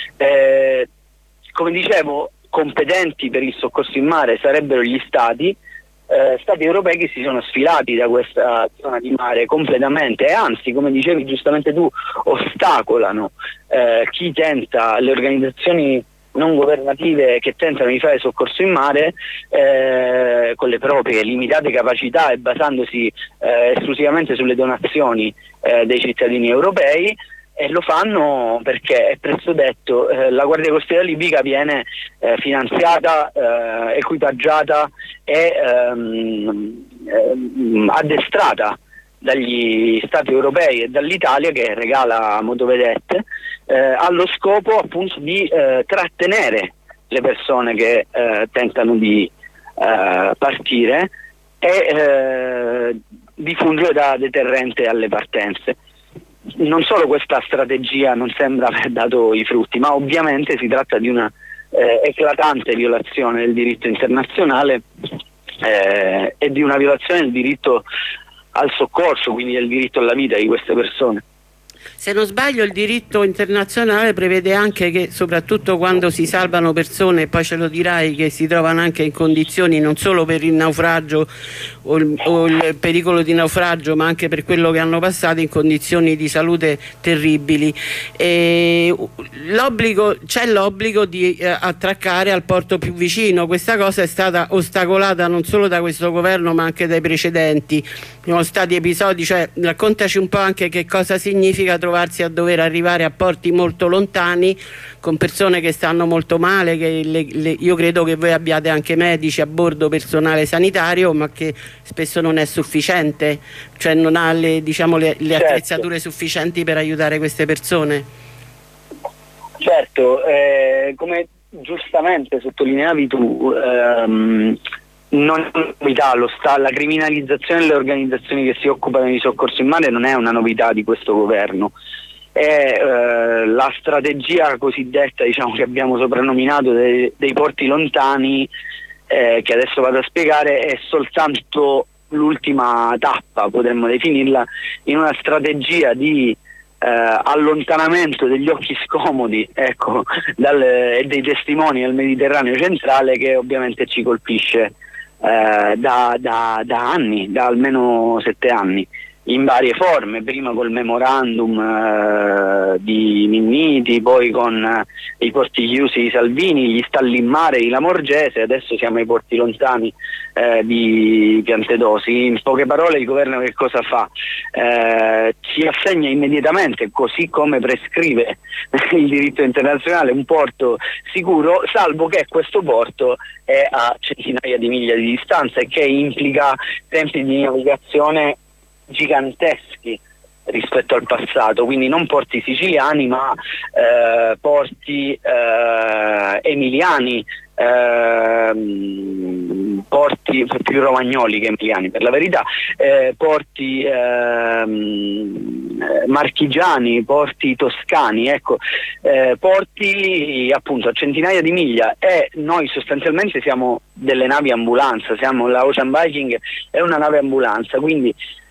Come dicevo, competenti per il soccorso in mare sarebbero gli stati europei, che si sono sfilati da questa zona di mare completamente, e anzi, come dicevi giustamente tu, ostacolano chi tenta, le organizzazioni non governative che tentano di fare soccorso in mare con le proprie limitate capacità e basandosi esclusivamente sulle donazioni dei cittadini europei. E lo fanno perché, è presto detto, la Guardia Costiera libica viene finanziata, equipaggiata e addestrata dagli Stati europei e dall'Italia, che regala motovedette, allo scopo appunto di trattenere le persone che tentano di partire, e di fungere da deterrente alle partenze. Non solo questa strategia non sembra aver dato i frutti, ma ovviamente si tratta di una eclatante violazione del diritto internazionale e di una violazione del diritto al soccorso, quindi del diritto alla vita di queste persone. Se non sbaglio il diritto internazionale prevede anche che, soprattutto quando si salvano persone, poi ce lo dirai, che si trovano anche in condizioni non solo per il naufragio o il pericolo di naufragio, ma anche per quello che hanno passato, in condizioni di salute terribili, c'è l'obbligo di attraccare al porto più vicino. Questa cosa è stata ostacolata non solo da questo governo ma anche dai precedenti. Ci sono stati episodi, raccontaci un po' anche che cosa significa trovarsi a dover arrivare a porti molto lontani con persone che stanno molto male, io credo che voi abbiate anche medici a bordo, personale sanitario, ma che spesso non è sufficiente, cioè non ha le attrezzature sufficienti per aiutare queste persone. Certo, come giustamente sottolineavi tu, non è una novità, la criminalizzazione delle organizzazioni che si occupano di soccorso in mare non è una novità di questo governo. La strategia cosiddetta, che abbiamo soprannominato dei porti lontani, che adesso vado a spiegare, è soltanto l'ultima tappa, potremmo definirla, in una strategia di allontanamento degli occhi scomodi, e dei testimoni del Mediterraneo centrale, che ovviamente ci colpisce da anni, da almeno 7 anni, in varie forme, prima col memorandum di Minniti, poi con i porti chiusi di Salvini, gli stalli in mare di Lamorgese, adesso siamo ai porti lontani di Piantedosi. In poche parole il governo che cosa fa? Ci assegna immediatamente, così come prescrive il diritto internazionale, un porto sicuro, salvo che questo porto è a centinaia di miglia di distanza e che implica tempi di navigazione giganteschi rispetto al passato, quindi non porti siciliani ma porti emiliani, porti più romagnoli che emiliani per la verità, porti marchigiani, porti toscani, porti appunto a centinaia di miglia, e noi sostanzialmente siamo delle navi ambulanza, la Ocean Viking è una nave ambulanza, quindi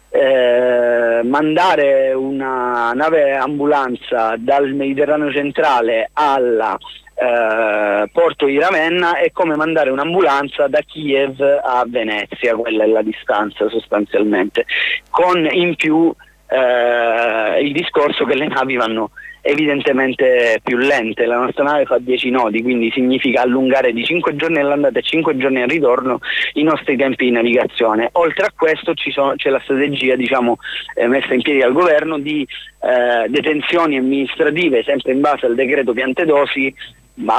mandare una nave ambulanza dal Mediterraneo centrale al porto di Ravenna è come mandare un'ambulanza da Kiev a Venezia, quella è la distanza sostanzialmente, con in più il discorso che le navi vanno evidentemente più lente. La nostra nave fa 10 nodi, quindi significa allungare di 5 giorni all'andata e 5 giorni al ritorno i nostri tempi di navigazione. Oltre a questo c'è la strategia messa in piedi dal governo di detenzioni amministrative, sempre in base al decreto Piantedosi, ma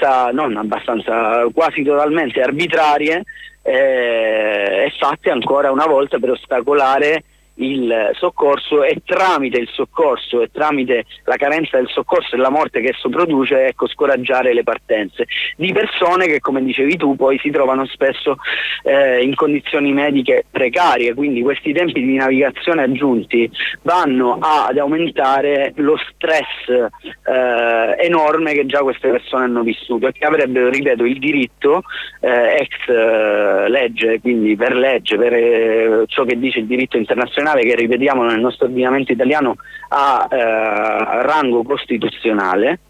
quasi totalmente arbitrarie, e fatte ancora una volta per ostacolare il soccorso, e tramite il soccorso e tramite la carenza del soccorso e la morte che esso produce, scoraggiare le partenze di persone che, come dicevi tu, poi si trovano spesso in condizioni mediche precarie, quindi questi tempi di navigazione aggiunti vanno ad aumentare lo stress enorme che già queste persone hanno vissuto e che avrebbero, ripeto, il diritto ex legge, quindi per legge, per ciò che dice il diritto internazionale, che ripetiamo nel nostro ordinamento italiano ha rango costituzionale,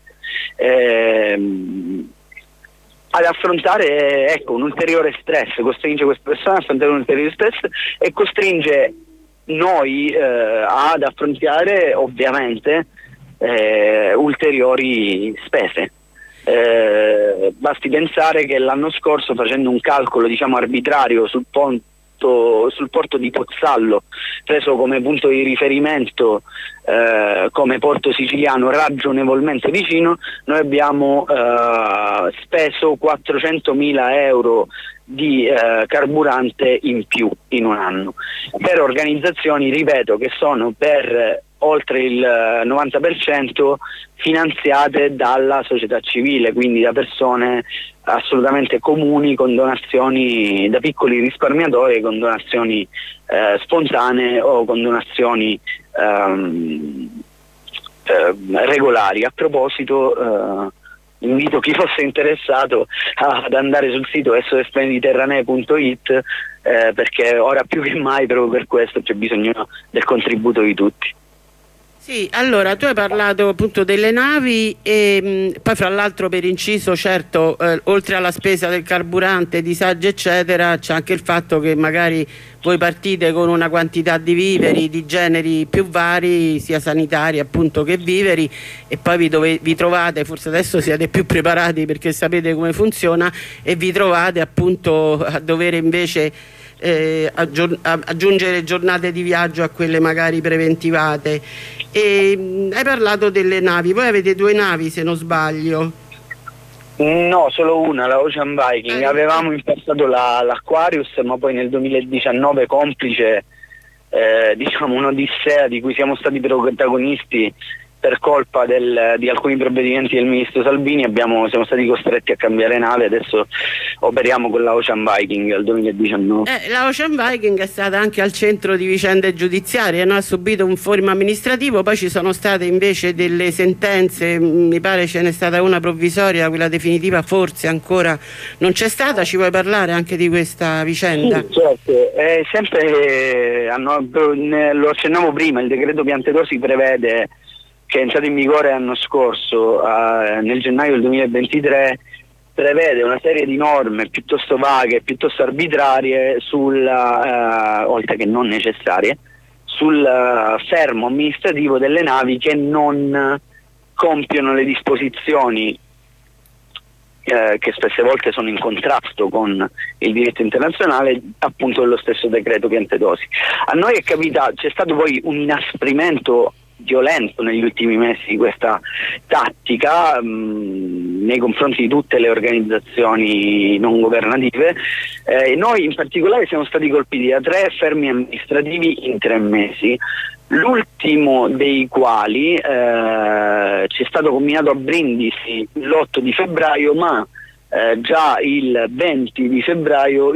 ad affrontare un ulteriore stress, costringe queste persone ad affrontare un ulteriore stress e costringe noi ad affrontare ovviamente ulteriori spese. Basti pensare che l'anno scorso, facendo un calcolo arbitrario sul porto di Pozzallo, preso come punto di riferimento come porto siciliano ragionevolmente vicino, noi abbiamo speso 400.000 euro di carburante in più in un anno, per organizzazioni, ripeto, che sono per oltre il 90% finanziate dalla società civile, quindi da persone assolutamente comuni, con donazioni, da piccoli risparmiatori, con donazioni spontanee o con donazioni regolari. A proposito, invito chi fosse interessato ad andare sul sito sosmediterranee.it, perché ora più che mai, proprio per questo, c'è bisogno del contributo di tutti. Sì, allora tu hai parlato appunto delle navi e poi fra l'altro, per inciso, certo, oltre alla spesa del carburante, disagi eccetera, c'è anche il fatto che magari voi partite con una quantità di viveri di generi più vari, sia sanitari appunto che viveri, e poi vi trovate, forse adesso siete più preparati perché sapete come funziona, e vi trovate appunto a dover invece aggiungere giornate di viaggio a quelle magari preventivate. E hai parlato delle navi, voi avete 2 navi se non sbaglio. No, solo una, la Ocean Viking. Avevamo in passato l'Aquarius, ma poi nel 2019, complice diciamo un'odissea di cui siamo stati protagonisti per colpa di alcuni provvedimenti del ministro Salvini, siamo stati costretti a cambiare nave. Adesso operiamo con la Ocean Viking dal 2019. La Ocean Viking è stata anche al centro di vicende giudiziarie, no? Ha subito un fermo amministrativo, poi ci sono state invece delle sentenze, mi pare ce n'è stata una provvisoria, quella definitiva forse ancora non c'è stata. Ci vuoi parlare anche di questa vicenda? Sì, certo. Sempre lo accennavo prima, il decreto Piantedosi prevede, che è entrato in vigore l'anno scorso, nel gennaio del 2023, prevede una serie di norme piuttosto vaghe, piuttosto arbitrarie, oltre che non necessarie, sul fermo amministrativo delle navi che non compiono le disposizioni che spesse volte sono in contrasto con il diritto internazionale, appunto dello stesso decreto Piantedosi. A noi è capitato, c'è stato poi un inasprimento violento negli ultimi mesi di questa tattica nei confronti di tutte le organizzazioni non governative. Noi in particolare siamo stati colpiti da 3 fermi amministrativi in 3 mesi, l'ultimo dei quali ci è stato comminato a Brindisi l'8 di febbraio, ma già il 20 di febbraio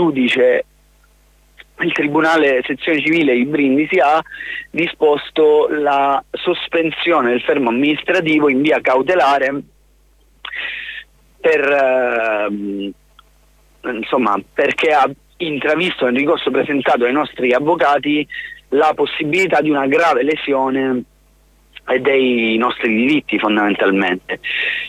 il Tribunale Sezione Civile di Brindisi ha disposto la sospensione del fermo amministrativo in via cautelare perché ha intravisto nel ricorso presentato ai nostri avvocati la possibilità di una grave lesione dei nostri diritti, fondamentalmente.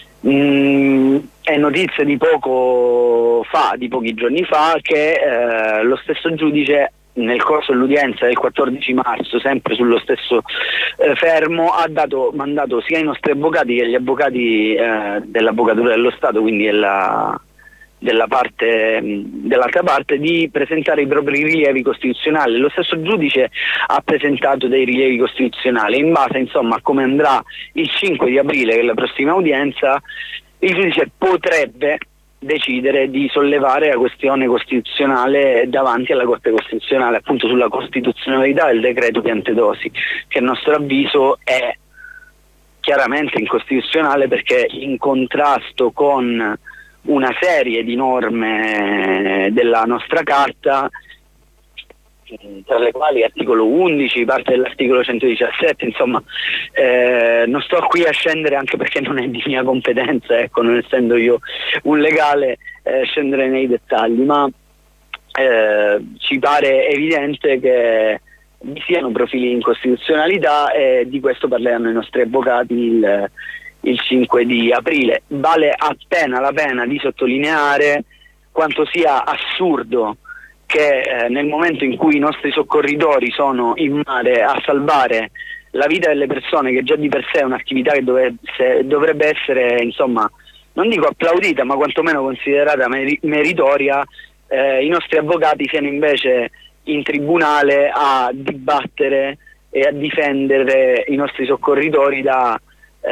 È notizia di pochi giorni fa che lo stesso giudice, nel corso dell'udienza del 14 marzo, sempre sullo stesso fermo, ha dato mandato sia ai nostri avvocati che agli avvocati dell'Avvocatura dello Stato, quindi dell'altra parte, di presentare i propri rilievi costituzionali. Lo stesso giudice ha presentato dei rilievi costituzionali. In base insomma a come andrà il 5 di aprile, che è la prossima udienza, il giudice potrebbe decidere di sollevare la questione costituzionale davanti alla Corte Costituzionale, appunto sulla costituzionalità del decreto Piantedosi, che a nostro avviso è chiaramente incostituzionale perché in contrasto con una serie di norme della nostra Carta, tra le quali articolo 11, parte dell'articolo 117, insomma non sto qui a scendere, anche perché non è di mia competenza, ecco, non essendo io un legale, scendere nei dettagli, ma ci pare evidente che vi siano profili di incostituzionalità, e di questo parleranno i nostri avvocati il 5 di aprile. Vale appena la pena di sottolineare quanto sia assurdo che nel momento in cui i nostri soccorritori sono in mare a salvare la vita delle persone, che già di per sé è un'attività che dovrebbe essere, insomma, non dico applaudita, ma quantomeno considerata meritoria, i nostri avvocati siano invece in tribunale a dibattere e a difendere i nostri soccorritori da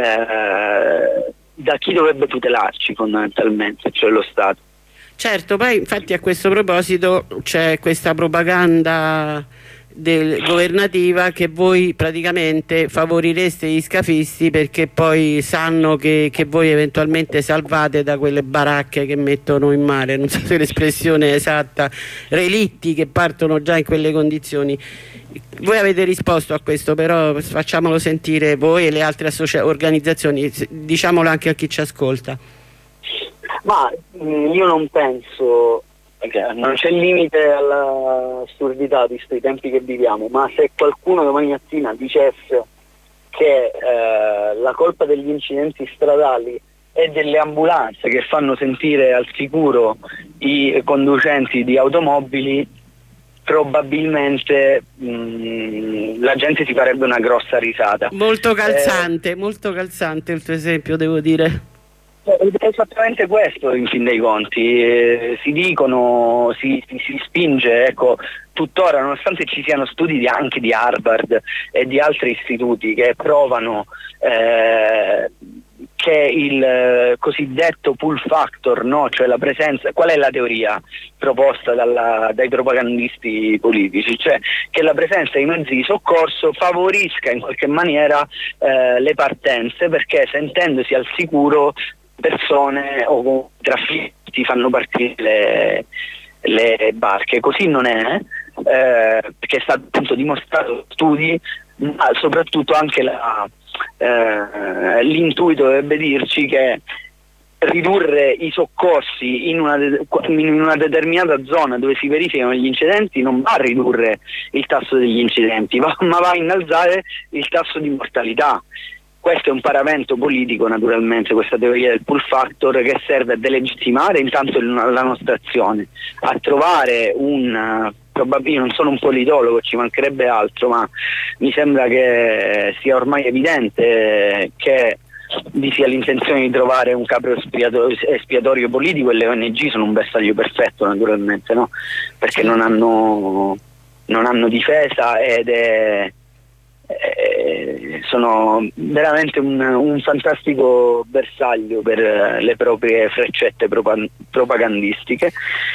chi dovrebbe tutelarci fondamentalmente, cioè lo Stato. Certo, poi infatti a questo proposito c'è questa propaganda governativa che voi praticamente favorireste gli scafisti perché poi sanno che voi eventualmente salvate da quelle baracche che mettono in mare, non so se l'espressione è esatta, relitti che partono già in quelle condizioni. Voi avete risposto a questo, però facciamolo sentire voi e le altre organizzazioni, diciamolo anche a chi ci ascolta. Ma io non penso, non c'è limite all'assurdità di questi tempi che viviamo, ma se qualcuno domani mattina dicesse che la colpa degli incidenti stradali è delle ambulanze che fanno sentire al sicuro i conducenti di automobili, probabilmente la gente si farebbe una grossa risata. Molto calzante il tuo esempio, devo dire. È esattamente questo in fin dei conti, si dicono, si spinge, ecco, tuttora, nonostante ci siano studi anche di Harvard e di altri istituti che provano che il cosiddetto pull factor, no? Cioè la presenza, qual è la teoria proposta dai propagandisti politici? Cioè che la presenza dei mezzi di soccorso favorisca in qualche maniera le partenze, perché sentendosi al sicuro persone o trafficanti fanno partire le barche. Così non è, perché è stato appunto dimostrato studi, ma soprattutto anche l'intuito dovrebbe dirci che ridurre i soccorsi in una determinata zona dove si verificano gli incidenti non va a ridurre il tasso degli incidenti, ma va a innalzare il tasso di mortalità. Questo è un paravento politico, naturalmente, questa teoria del pull factor, che serve a delegittimare intanto la nostra azione, a trovare io non sono un politologo, ci mancherebbe altro, ma mi sembra che sia ormai evidente che vi sia l'intenzione di trovare un capro espiatorio politico, e le ONG sono un bersaglio perfetto, naturalmente, no? Perché non hanno difesa ed sono veramente un fantastico bersaglio per le proprie freccette propagandistiche,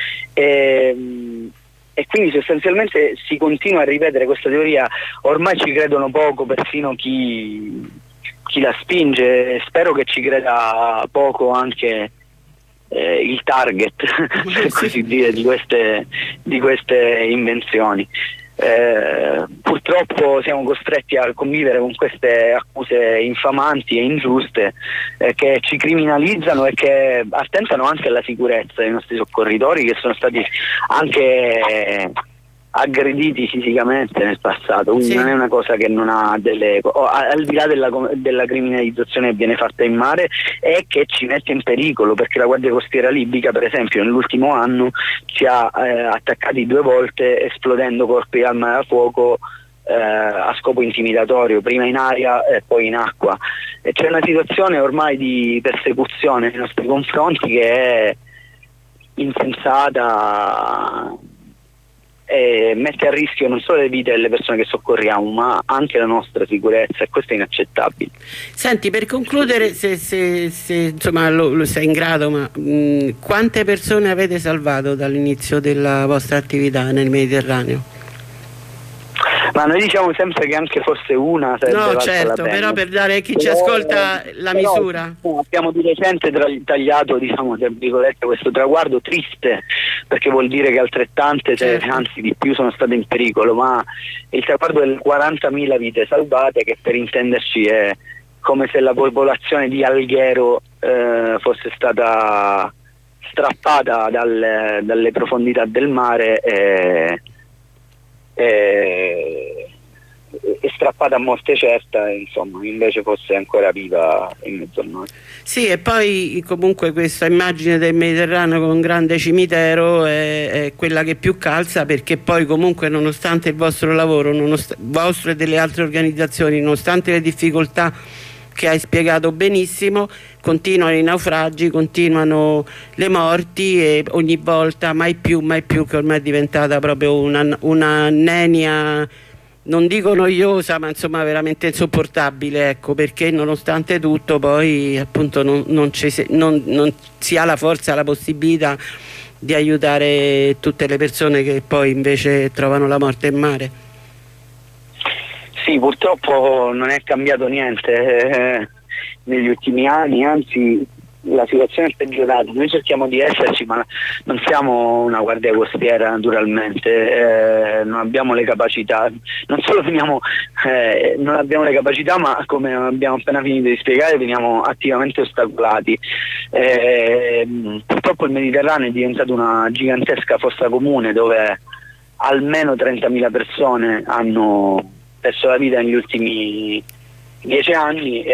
e quindi sostanzialmente si continua a ripetere questa teoria. Ormai ci credono poco persino chi la spinge, spero che ci creda poco anche il target per così dire di queste invenzioni. Purtroppo siamo costretti a convivere con queste accuse infamanti e ingiuste, che ci criminalizzano e che attentano anche alla sicurezza dei nostri soccorritori, che sono stati anche aggrediti fisicamente nel passato, quindi non è una cosa che non ha al di là della criminalizzazione che viene fatta in mare, è che ci mette in pericolo, perché la Guardia Costiera libica, per esempio, nell'ultimo anno ci ha attaccati 2 volte esplodendo colpi di arma da fuoco a scopo intimidatorio, prima in aria e poi in acqua, e c'è una situazione ormai di persecuzione nei nostri confronti che è insensata e mette a rischio non solo le vite delle persone che soccorriamo, ma anche la nostra sicurezza, e questo è inaccettabile. Senti, per concludere, se insomma lo sei in grado, ma quante persone avete salvato dall'inizio della vostra attività nel Mediterraneo? Ma noi diciamo sempre che anche fosse una sarebbe no, valsa certo, la pena. Però per dare a chi ci ascolta la misura. Abbiamo di recente tagliato, diciamo, tra virgolette, questo traguardo triste, perché vuol dire che altrettante, anzi di più, sono state in pericolo, ma il traguardo delle 40.000 vite salvate, che per intenderci è come se la popolazione di Alghero fosse stata strappata dalle profondità del mare e strappata a morte certa, insomma, invece fosse ancora viva in mezzo a noi. Sì, e poi comunque questa immagine del Mediterraneo con un grande cimitero è quella che più calza, perché poi comunque, nonostante il vostro lavoro, vostro e delle altre organizzazioni, nonostante le difficoltà che hai spiegato benissimo, continuano i naufragi, continuano le morti, e ogni volta mai più, che ormai è diventata proprio una nenia, non dico noiosa, ma insomma veramente insopportabile, ecco, perché nonostante tutto poi appunto non si ha la forza, la possibilità di aiutare tutte le persone che poi invece trovano la morte in mare. Sì, purtroppo non è cambiato niente negli ultimi anni, anzi la situazione è peggiorata. Noi cerchiamo di esserci, ma non siamo una guardia costiera, naturalmente, non abbiamo le capacità, non solo non abbiamo le capacità, ma come abbiamo appena finito di spiegare veniamo attivamente ostacolati. Purtroppo il Mediterraneo è diventato una gigantesca fossa comune dove almeno 30.000 persone hanno perso la vita negli ultimi 10 anni.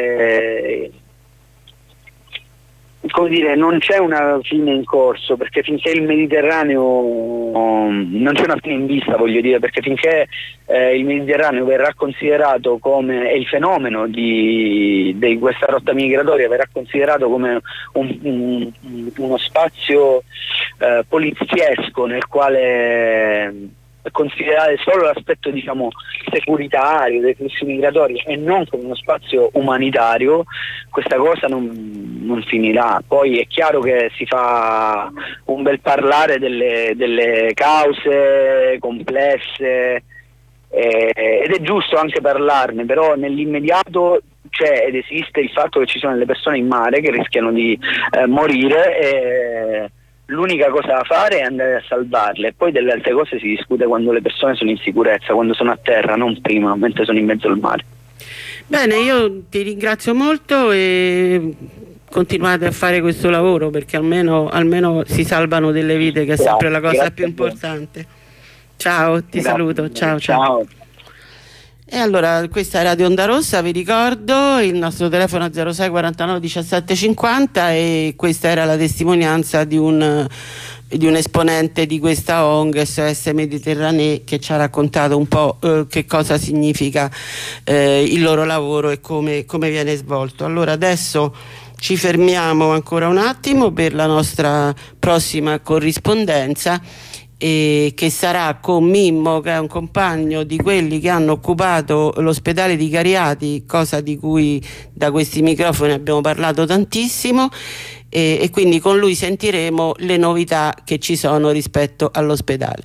Come dire, non c'è una fine in corso, perché finché il Mediterraneo non c'è una fine in vista, voglio dire, perché finché il Mediterraneo verrà considerato come, e il fenomeno di questa rotta migratoria verrà considerato come uno spazio poliziesco nel quale considerare solo l'aspetto, diciamo, securitario dei flussi migratori e non come uno spazio umanitario, questa cosa non finirà. Poi è chiaro che si fa un bel parlare delle cause complesse ed è giusto anche parlarne, però nell'immediato c'è ed esiste il fatto che ci sono delle persone in mare che rischiano di morire e l'unica cosa da fare è andare a salvarle, poi delle altre cose si discute quando le persone sono in sicurezza, quando sono a terra, non prima, mentre sono in mezzo al mare. Bene, io ti ringrazio molto e continuate a fare questo lavoro, perché almeno si salvano delle vite, che è sempre la cosa più importante. Ciao, ti saluto, ciao. E allora, questa è Radio Onda Rossa, vi ricordo, il nostro telefono è 06 49 17 50 e questa era la testimonianza di un esponente di questa ONG SOS Mediterranee, che ci ha raccontato un po' che cosa significa il loro lavoro e come viene svolto. Allora adesso ci fermiamo ancora un attimo per la nostra prossima corrispondenza, che sarà con Mimmo, che è un compagno di quelli che hanno occupato l'ospedale di Cariati, cosa di cui da questi microfoni abbiamo parlato tantissimo, e quindi con lui sentiremo le novità che ci sono rispetto all'ospedale.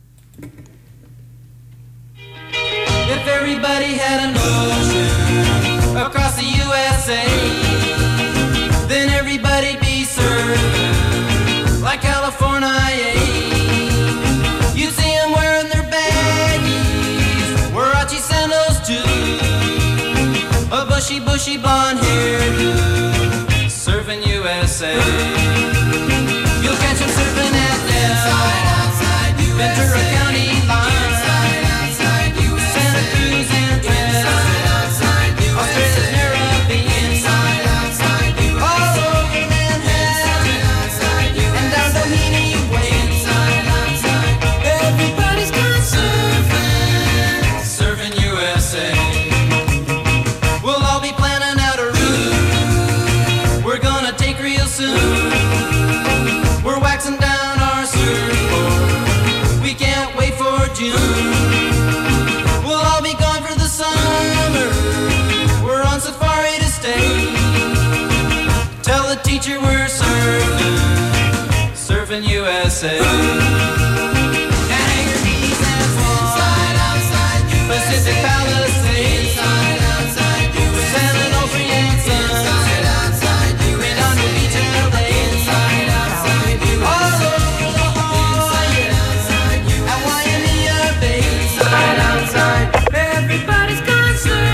If everybody had an ocean across the USA, then everybody'd be served like California. You'd see them wearing their baggies, Warachi sandals too, a bushy blonde hairdo, surfing USA. You'll catch them surfing at Nell, Ventura County line, Santa Cruz and Trent, Australia's Caribbean, all over Manhattan, and down Doheny Way. Everybody's gone surfing USA. We'll all be planning out a route we're gonna take real soon. We're waxing down our surfboard, we can't wait for June. We'll all be gone for the summer, we're on safari to stay. Tell the teacher we're surfing USA. Hangar Keys and Swan, Pacific Palisades, San Onofre and Sun, Redondo Beach and LA, all over La Jolla and Waimea Bay. Everybody's gone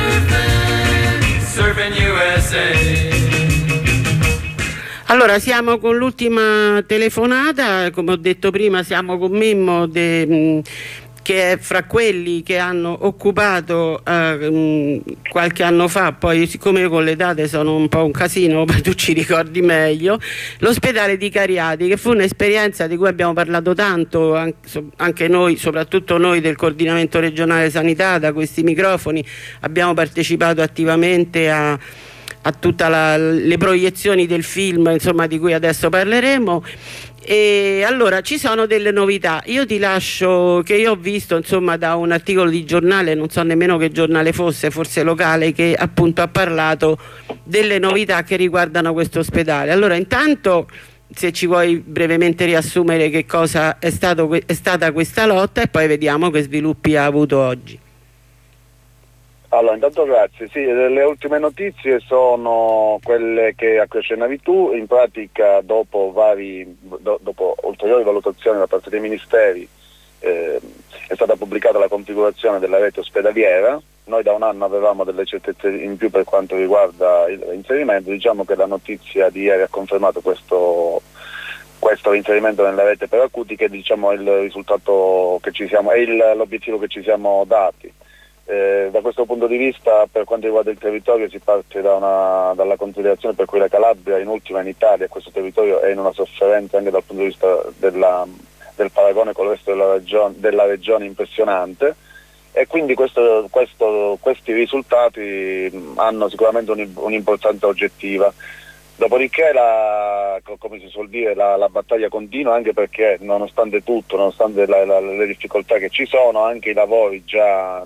surfing USA. Allora, siamo con l'ultima telefonata, come ho detto prima siamo con Mimmo che è fra quelli che hanno occupato qualche anno fa, poi siccome io con le date sono un po' un casino, poi tu ci ricordi meglio, l'ospedale di Cariati, che fu un'esperienza di cui abbiamo parlato tanto anche noi, soprattutto noi del coordinamento regionale sanità, da questi microfoni abbiamo partecipato attivamente a tutte le proiezioni del film, insomma, di cui adesso parleremo. E allora ci sono delle novità. Io ti lascio, che io ho visto, insomma, da un articolo di giornale, non so nemmeno che giornale fosse, forse locale, che appunto ha parlato delle novità che riguardano questo ospedale. Allora, intanto, se ci vuoi brevemente riassumere che cosa è stata questa lotta, e poi vediamo che sviluppi ha avuto oggi. Allora, intanto grazie. Sì, le ultime notizie sono quelle che accennavi tu. In pratica, dopo ulteriori valutazioni da parte dei ministeri, è stata pubblicata la configurazione della rete ospedaliera. Noi da un anno avevamo delle certezze in più per quanto riguarda il reinserimento. Diciamo che la notizia di ieri ha confermato questo reinserimento nella rete per acuti, che diciamo è il risultato che l'obiettivo che ci siamo dati. Da questo punto di vista, per quanto riguarda il territorio, si parte dalla considerazione per cui la Calabria, in ultima in Italia, questo territorio è in una sofferenza anche dal punto di vista del paragone con il resto della regione impressionante, e quindi questi risultati hanno sicuramente un'importanza oggettiva. Dopodiché, come si suol dire, la battaglia continua, anche perché nonostante tutto, nonostante le difficoltà che ci sono, anche i lavori già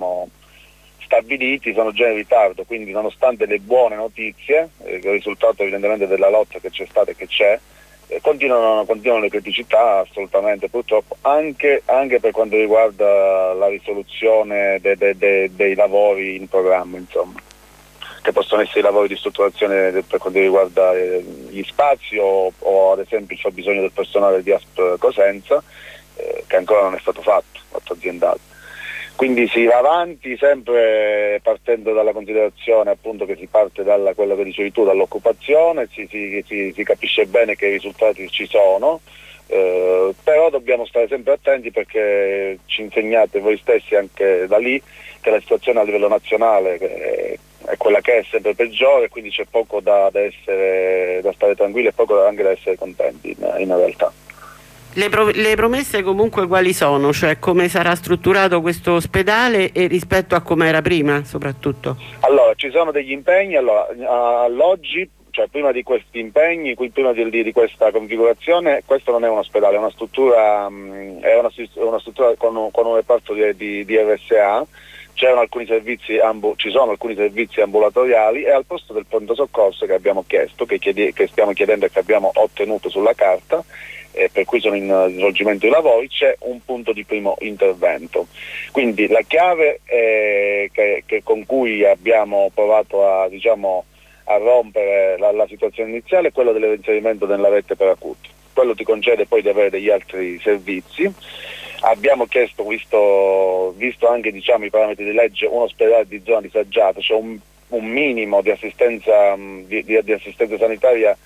stabiliti sono già in ritardo, quindi nonostante le buone notizie, il risultato evidentemente della lotta che c'è stata e che c'è, continuano le criticità assolutamente, purtroppo, anche per quanto riguarda la risoluzione dei lavori in programma, insomma, che possono essere i lavori di strutturazione per quanto riguarda gli spazi o ad esempio c'è bisogno del personale di ASP Cosenza, che ancora non è stato fatto aziendale. Quindi si va avanti sempre partendo dalla considerazione, appunto, che si parte da quello che dicevi tu, dall'occupazione, si capisce bene che i risultati ci sono, però dobbiamo stare sempre attenti, perché ci insegnate voi stessi anche da lì che la situazione a livello nazionale è quella che è, sempre peggiore, quindi c'è poco da stare tranquilli e poco anche da essere contenti in realtà. Le promesse comunque quali sono? Cioè, come sarà strutturato questo ospedale e rispetto a come era prima, soprattutto? Allora, ci sono degli impegni. All'oggi, cioè prima di questi impegni, prima di questa configurazione, questo non è un ospedale, è una struttura con un reparto di RSA. Ci sono alcuni servizi ambulatoriali, e al posto del pronto soccorso che abbiamo chiesto, che stiamo chiedendo e che abbiamo ottenuto sulla carta, per cui sono in svolgimento i lavori, c'è un punto di primo intervento. Quindi la chiave con cui abbiamo provato a rompere la situazione iniziale è quello del reinserimento nella rete per acuti. Quello ti concede poi di avere degli altri servizi. Abbiamo chiesto, visto anche i parametri di legge, un ospedale di zona disagiata, cioè un minimo di assistenza sanitaria,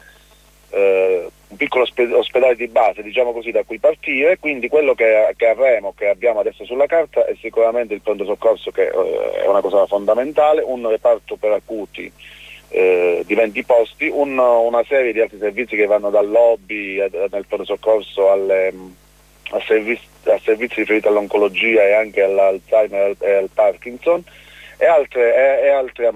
un piccolo ospedale di base, diciamo così, da cui partire. Quindi quello che avremo, che abbiamo adesso sulla carta, è sicuramente il pronto soccorso, che è una cosa fondamentale, un reparto per acuti di 20 posti, una serie di altri servizi che vanno dal lobby nel pronto soccorso a servizi riferiti all'oncologia e anche all'Alzheimer e al Parkinson, e altre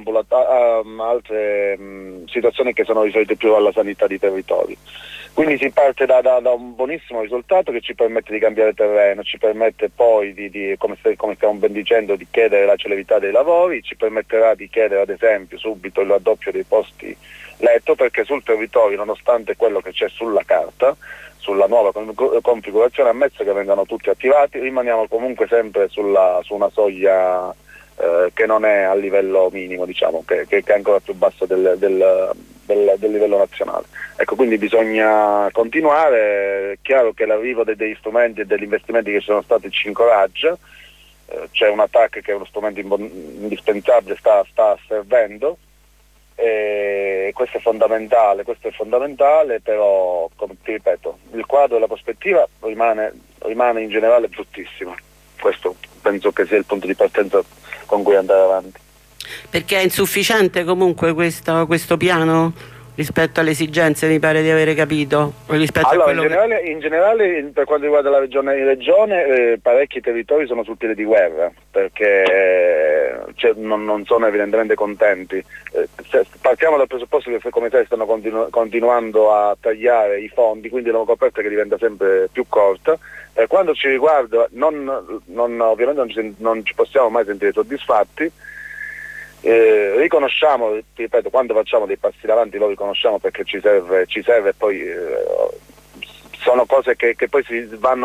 situazioni che sono riferite più alla sanità di territorio. Quindi si parte da un buonissimo risultato che ci permette di cambiare terreno, ci permette poi come stiamo ben dicendo, di chiedere la celerità dei lavori, ci permetterà di chiedere ad esempio subito il raddoppio dei posti letto, perché sul territorio, nonostante quello che c'è sulla carta, sulla nuova configurazione, ammesso che vengano tutti attivati, rimaniamo comunque sempre su una soglia che non è a livello minimo, diciamo, che è ancora più basso del livello nazionale. Ecco, quindi bisogna continuare. È chiaro che l'arrivo degli strumenti e degli investimenti che sono stati ci incoraggia. C'è un attacco che è uno strumento indispensabile, sta servendo. Questo è fondamentale, però, come ti ripeto, il quadro e la prospettiva rimane in generale bruttissima. Questo penso che sia il punto di partenza con cui andare avanti. Perché è insufficiente comunque questo piano rispetto alle esigenze, mi pare di avere capito, rispetto a quello in generale, per quanto riguarda la regione, parecchi territori sono sul piede di guerra, perché non sono evidentemente contenti. Partiamo dal presupposto che, come sai, stanno continuando a tagliare i fondi, quindi è una coperta che diventa sempre più corta. Per quanto ci riguarda, ovviamente non ci possiamo mai sentire soddisfatti. Riconosciamo, ripeto, quando facciamo dei passi davanti lo riconosciamo, perché ci serve, poi sono cose che poi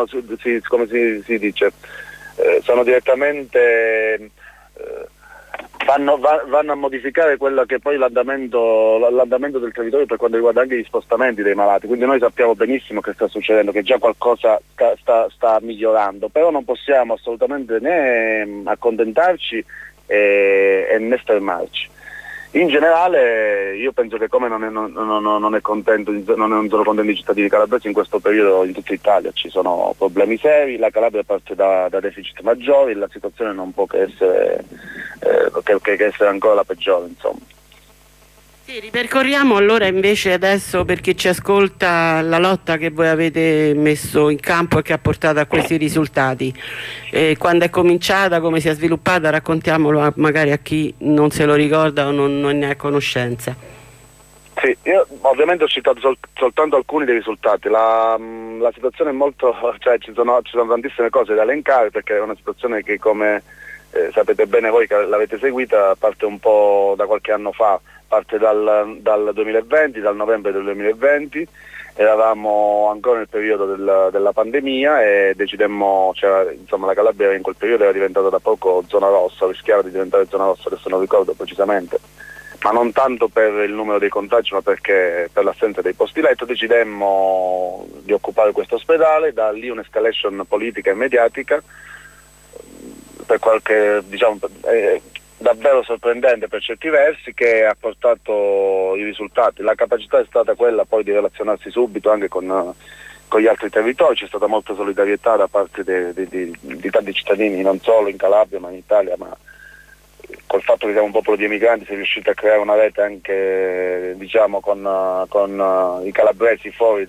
come si dice, sono direttamente vanno a modificare quello che poi l'andamento del territorio per quanto riguarda anche gli spostamenti dei malati, quindi noi sappiamo benissimo che sta succedendo, che già qualcosa sta migliorando, però non possiamo assolutamente né accontentarci né fermarci. In generale io penso che come non sono contenti i cittadini calabresi in questo periodo in tutta Italia, ci sono problemi seri, la Calabria parte da deficit maggiori, la situazione non può che essere ancora la peggiore, insomma. Sì, ripercorriamo allora invece adesso, per chi ci ascolta, la lotta che voi avete messo in campo e che ha portato a questi risultati. Quando è cominciata, come si è sviluppata, raccontiamolo magari a chi non se lo ricorda o non ne ha conoscenza. Sì, io ovviamente ho citato soltanto alcuni dei risultati, la situazione è molto, cioè ci sono tantissime cose da elencare, perché è una situazione che, come sapete bene voi che l'avete seguita, parte un po' da qualche anno fa, parte dal 2020, dal novembre del 2020, eravamo ancora nel periodo della pandemia e decidemmo, insomma la Calabria in quel periodo era diventata da poco zona rossa, rischiava di diventare zona rossa, adesso non ricordo precisamente, ma non tanto per il numero dei contagi ma perché per l'assenza dei posti letto. Decidemmo di occupare questo ospedale, da lì un'escalation politica e mediatica per qualche, davvero sorprendente per certi versi, che ha portato i risultati. La capacità è stata quella poi di relazionarsi subito anche con gli altri territori, c'è stata molta solidarietà da parte di tanti cittadini, non solo in Calabria ma in Italia, ma col fatto che siamo un popolo di emigranti si è riusciti a creare una rete anche con i calabresi fuori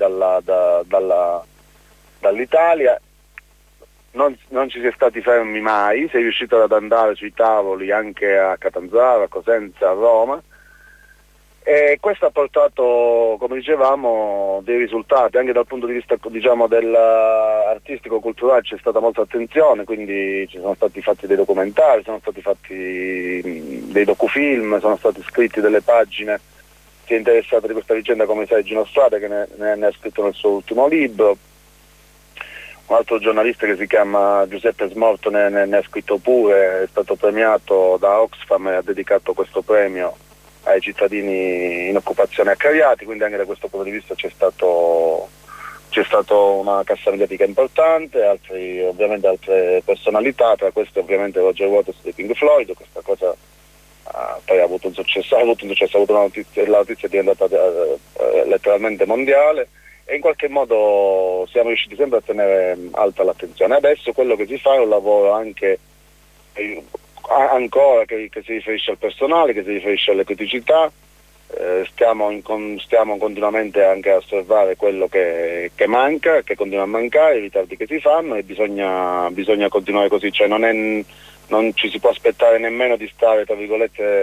dall'Italia. Non ci si è stati fermi mai, si è riuscito ad andare sui tavoli anche a Catanzaro, a Cosenza, a Roma, e questo ha portato, come dicevamo, dei risultati anche dal punto di vista dell'artistico-culturale. C'è stata molta attenzione, quindi ci sono stati fatti dei documentari, sono stati fatti dei docufilm, sono state scritte delle pagine. Si è interessato di questa vicenda, come sai, Gino Strada, che ne ha scritto nel suo ultimo libro. Un altro giornalista che si chiama Giuseppe Smorto ne ha scritto pure, è stato premiato da Oxfam e ha dedicato questo premio ai cittadini in occupazione accariati, quindi anche da questo punto di vista c'è stato una cassa mediatica importante, ovviamente altre personalità, tra queste ovviamente Roger Waters di Pink Floyd. Questa cosa poi ha avuto un successo, la notizia è diventata letteralmente mondiale. E in qualche modo siamo riusciti sempre a tenere alta l'attenzione. Adesso quello che si fa è un lavoro anche ancora che si riferisce al personale, che si riferisce alle criticità. Stiamo continuamente anche a osservare quello che manca, che continua a mancare, i ritardi che si fanno, e bisogna continuare così, cioè non ci si può aspettare nemmeno di stare, tra virgolette,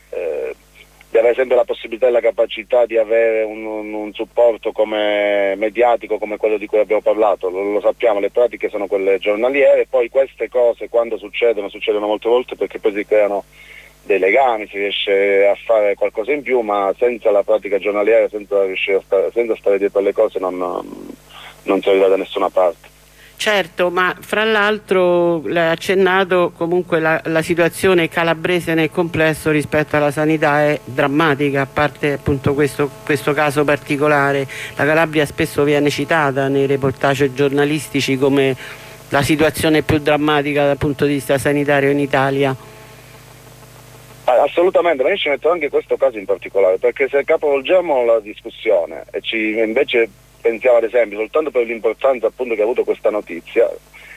di avere sempre la possibilità e la capacità di avere un supporto come mediatico come quello di cui abbiamo parlato. Lo sappiamo, le pratiche sono quelle giornaliere, poi queste cose quando succedono molte volte perché poi si creano dei legami, si riesce a fare qualcosa in più, ma senza la pratica giornaliera, senza stare dietro alle cose non si arriva da nessuna parte. Certo, ma fra l'altro l'hai accennato, comunque la situazione calabrese nel complesso rispetto alla sanità è drammatica, a parte appunto questo caso particolare. La Calabria spesso viene citata nei reportage giornalistici come la situazione più drammatica dal punto di vista sanitario in Italia. Assolutamente, ma io ci metto anche questo caso in particolare, perché se capovolgiamo la discussione e invece pensiamo ad esempio soltanto per l'importanza appunto che ha avuto questa notizia,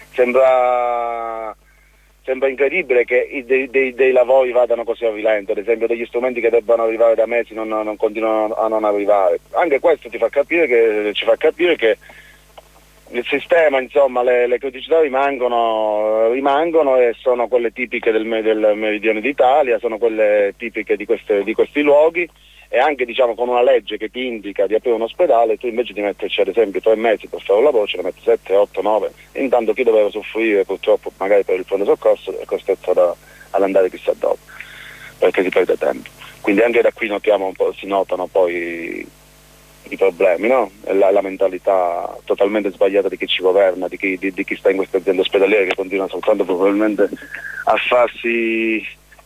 sembra incredibile che dei lavori vadano così a rilento, ad esempio degli strumenti che debbano arrivare da mesi non continuano a non arrivare. Anche questo ci fa capire che il sistema, insomma, le criticità rimangono e sono quelle tipiche del meridione d'Italia, sono quelle tipiche di questi luoghi. E anche con una legge che ti indica di aprire un ospedale, tu invece di metterci ad esempio 3 mesi per fare un lavoro, ce ne metti 7, 8, 9, intanto chi doveva soffrire purtroppo magari per il pronto soccorso è costretto ad andare chissà dove, perché si perde tempo. Quindi anche da qui si notano poi i problemi, no? La mentalità totalmente sbagliata di chi ci governa, di chi sta in queste aziende ospedaliere, che continua soltanto probabilmente a farsi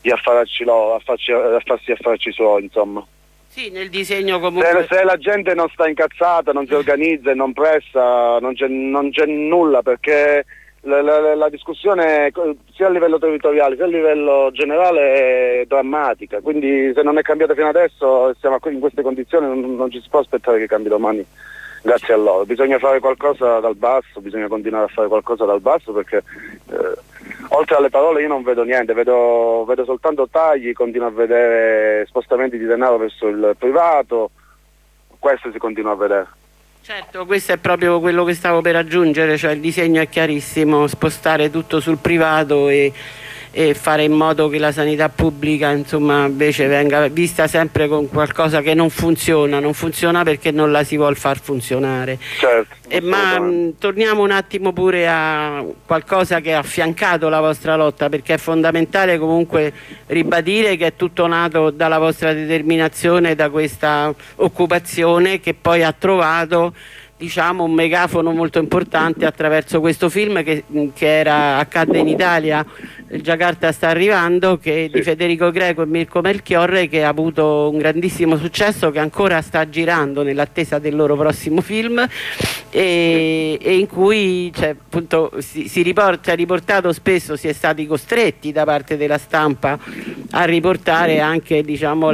gli affaracci suoi, insomma. Sì, nel disegno comunque. Se la gente non sta incazzata, non si organizza e non pressa, non c'è nulla, perché la discussione sia a livello territoriale sia a livello generale è drammatica, quindi se non è cambiata fino adesso e siamo in queste condizioni non ci si può aspettare che cambi domani grazie a loro. Bisogna fare qualcosa dal basso, bisogna continuare a fare qualcosa dal basso, perché oltre alle parole io non vedo niente, vedo soltanto tagli, continuo a vedere spostamenti di denaro verso il privato, questo si continua a vedere. Certo, questo è proprio quello che stavo per aggiungere, cioè il disegno è chiarissimo, spostare tutto sul privato e fare in modo che la sanità pubblica, insomma, invece venga vista sempre con qualcosa che non funziona perché non la si vuol far funzionare. Certo, ma torniamo un attimo pure a qualcosa che ha affiancato la vostra lotta, perché è fondamentale comunque ribadire che è tutto nato dalla vostra determinazione, da questa occupazione che poi ha trovato, diciamo, un megafono molto importante attraverso questo film che accadde in Italia, Giacarta sta arrivando, che di Federico Greco e Mirko Melchiorre, che ha avuto un grandissimo successo, che ancora sta girando nell'attesa del loro prossimo film, e in cui appunto è riportato spesso, si è stati costretti da parte della stampa a riportare anche, diciamo,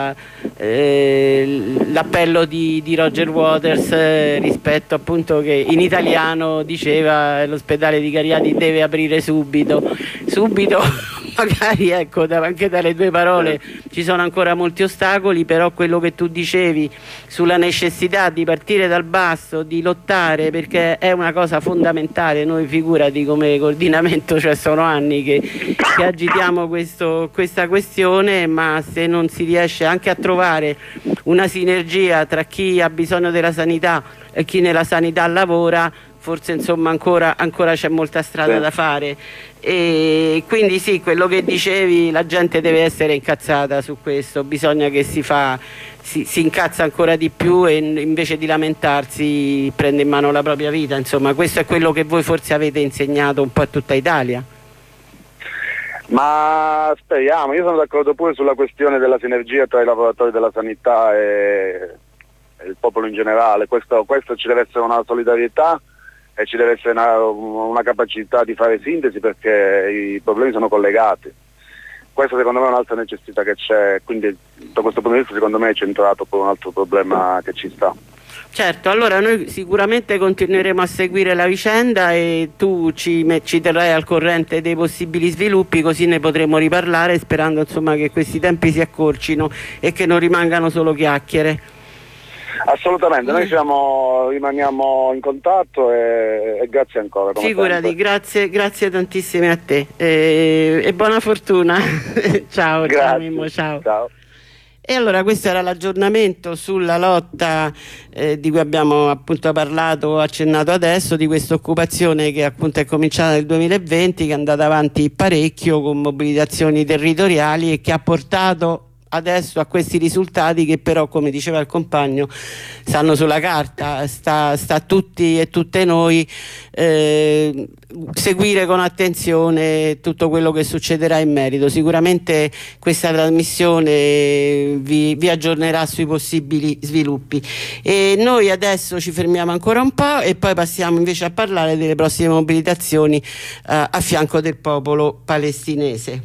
l'appello di Roger Waters rispetto appunto che in italiano diceva l'ospedale di Cariati deve aprire subito magari, ecco, anche dalle due parole ci sono ancora molti ostacoli, però quello che tu dicevi sulla necessità di partire dal basso, di lottare, perché è una cosa fondamentale. Noi, figurati, come coordinamento, cioè sono anni che agitiamo questa questione, ma se non si riesce anche a trovare una sinergia tra chi ha bisogno della sanità e chi nella sanità lavora, forse insomma ancora c'è molta strada da fare. E quindi sì, quello che dicevi, la gente deve essere incazzata su questo, bisogna che si incazza ancora di più e invece di lamentarsi prende in mano la propria vita, insomma questo è quello che voi forse avete insegnato un po' a tutta Italia. Ma speriamo, io sono d'accordo pure sulla questione della sinergia tra i lavoratori della sanità e il popolo in generale, questo ci deve essere una solidarietà e ci deve essere una capacità di fare sintesi, perché i problemi sono collegati. Questa secondo me è un'altra necessità che c'è, quindi da questo punto di vista secondo me è centrato per un altro problema che ci sta. Certo, allora noi sicuramente continueremo a seguire la vicenda e tu ci terrai al corrente dei possibili sviluppi, così ne potremo riparlare, sperando insomma che questi tempi si accorcino e che non rimangano solo chiacchiere. Assolutamente, noi rimaniamo in contatto e grazie ancora. Figurati, grazie tantissime a te e buona fortuna. Ciao, Mimmo, ciao. E allora questo era l'aggiornamento sulla lotta di cui abbiamo appunto parlato, accennato adesso, di questa occupazione che appunto è cominciata nel 2020, che è andata avanti parecchio con mobilitazioni territoriali e che ha portato adesso a questi risultati che però, come diceva il compagno, stanno sulla carta. Sta a tutti e tutte noi seguire con attenzione tutto quello che succederà in merito. Sicuramente questa trasmissione vi aggiornerà sui possibili sviluppi e noi adesso ci fermiamo ancora un po' e poi passiamo invece a parlare delle prossime mobilitazioni a fianco del popolo palestinese.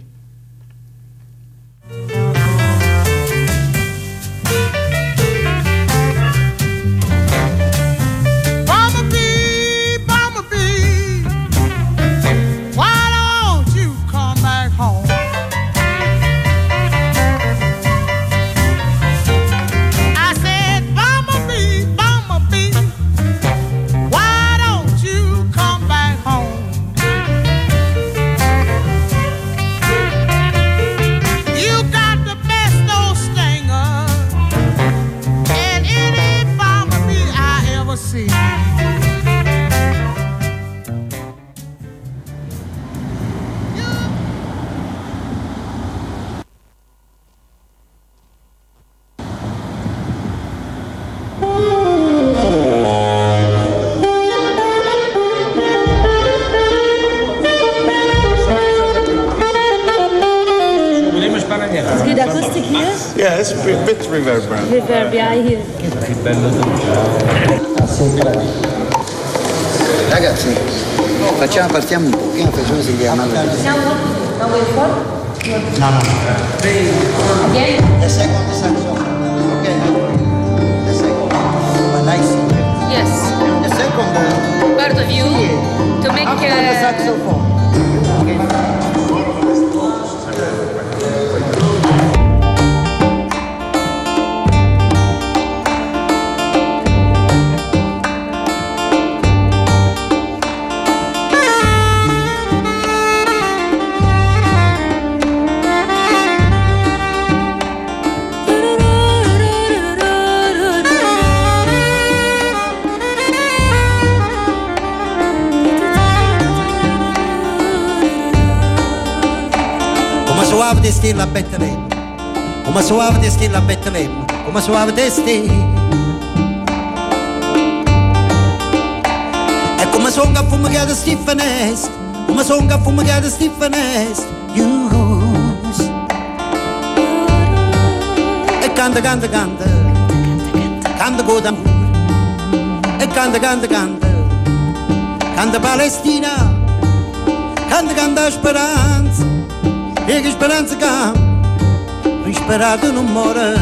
reverbera. I hear. Che bello Ragazzi, partiamo un po', che facciamo si chiama? No. The second saxophone. Okay. The second. But I sing. Yes. The second. Part of you to make the saxophone. Okay. Suave destino a Betlemme, come suave destino a Betlemme, come suave destino. E come songa fumegata Stefanest, come songa fumegata Stefanest, use. E canta, canta con d'amore. E canta, canta Palestina, canta speranza. E che speranza che risperato non muore.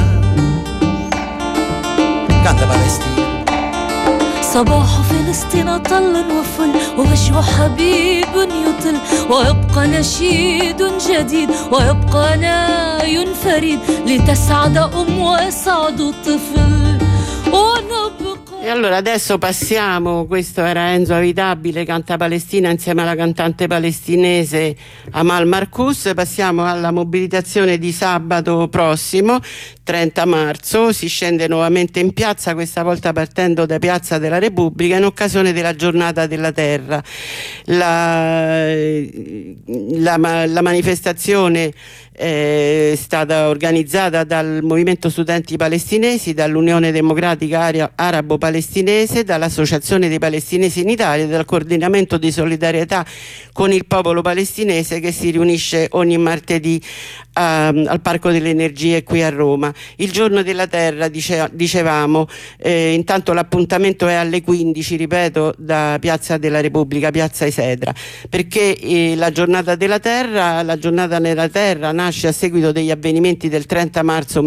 Canta Palestina. صباح فلسطين طل وفل ووجه حبيب يطل ويبقى نشيد جديد ويبقى ناي فريد لتسعد ويسعد الطفل ونبقى. E allora adesso passiamo, questo era Enzo Avitabile, canta Palestina insieme alla cantante palestinese Amal Marcous. Passiamo alla mobilitazione di sabato prossimo, 30 marzo, si scende nuovamente in piazza, questa volta partendo da Piazza della Repubblica in occasione della Giornata della Terra. La manifestazione è stata organizzata dal Movimento Studenti Palestinesi, dall'Unione Democratica Arabo Palestinese, dall'Associazione dei Palestinesi in Italia e dal Coordinamento di Solidarietà con il Popolo Palestinese, che si riunisce ogni martedì al Parco delle Energie qui a Roma. Il Giorno della Terra, dicevamo, intanto l'appuntamento è alle 15, ripeto, da Piazza della Repubblica, Piazza Esedra, perché la Giornata della Terra, la Giornata nella Terra, nasce a seguito degli avvenimenti del 30 marzo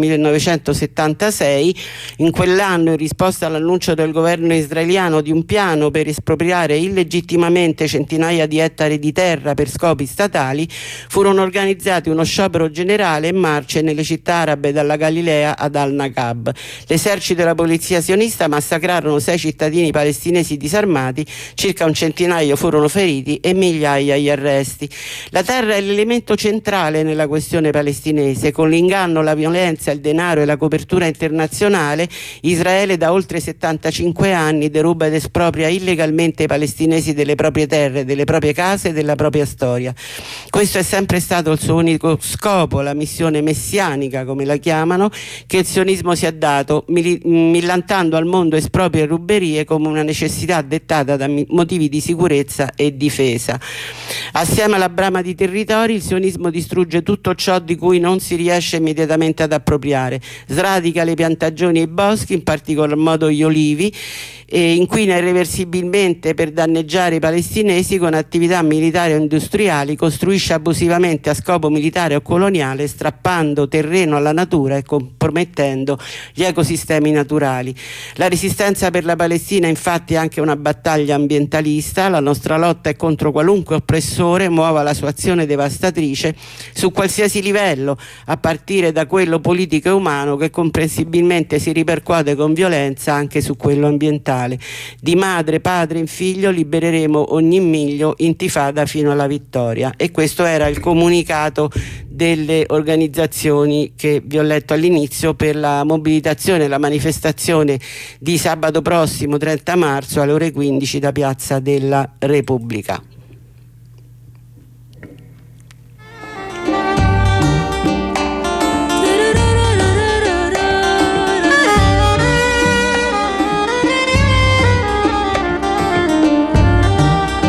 1976. In quell'anno, in risposta all'annuncio del governo israeliano di un piano per espropriare illegittimamente centinaia di ettari di terra per scopi statali, furono organizzati uno sciopero generale e marce nelle città arabe dalla Galilea ad Al-Naqab. L'esercito e la polizia sionista massacrarono 6 cittadini palestinesi disarmati, circa un centinaio furono feriti e migliaia gli arresti. La terra è l'elemento centrale nella questione palestinese. Con l'inganno, la violenza, il denaro e la copertura internazionale, Israele da oltre 75 anni deruba ed espropria illegalmente i palestinesi delle proprie terre, delle proprie case e della propria storia. Questo è sempre stato il suo unico scopo, la missione messianica, come la chiamano, che il sionismo si è dato, millantando al mondo esproprio e ruberie come una necessità dettata da motivi di sicurezza e difesa. Assieme alla brama di territori, il sionismo distrugge tutto ciò di cui non si riesce immediatamente ad appropriare, sradica le piantagioni e i boschi, in particolar modo gli olivi, e inquina irreversibilmente per danneggiare i palestinesi con attività militari o industriali, costruisce abusivamente a scopo militare o coloniale, strappando terreno alla natura e compromettendo gli ecosistemi naturali. La resistenza per la Palestina infatti è anche una battaglia ambientalista. La nostra lotta è contro qualunque oppressore muova la sua azione devastatrice su qualsiasi livello, a partire da quello politico e umano, che comprensibilmente si ripercuote con violenza anche su quello ambientale. Di madre, padre in figlio libereremo ogni miglio, intifada fino alla vittoria. E questo era il comunicato delle organizzazioni che vi ho letto all'inizio per la mobilitazione e la manifestazione di sabato prossimo 30 marzo alle ore 15 da Piazza della Repubblica.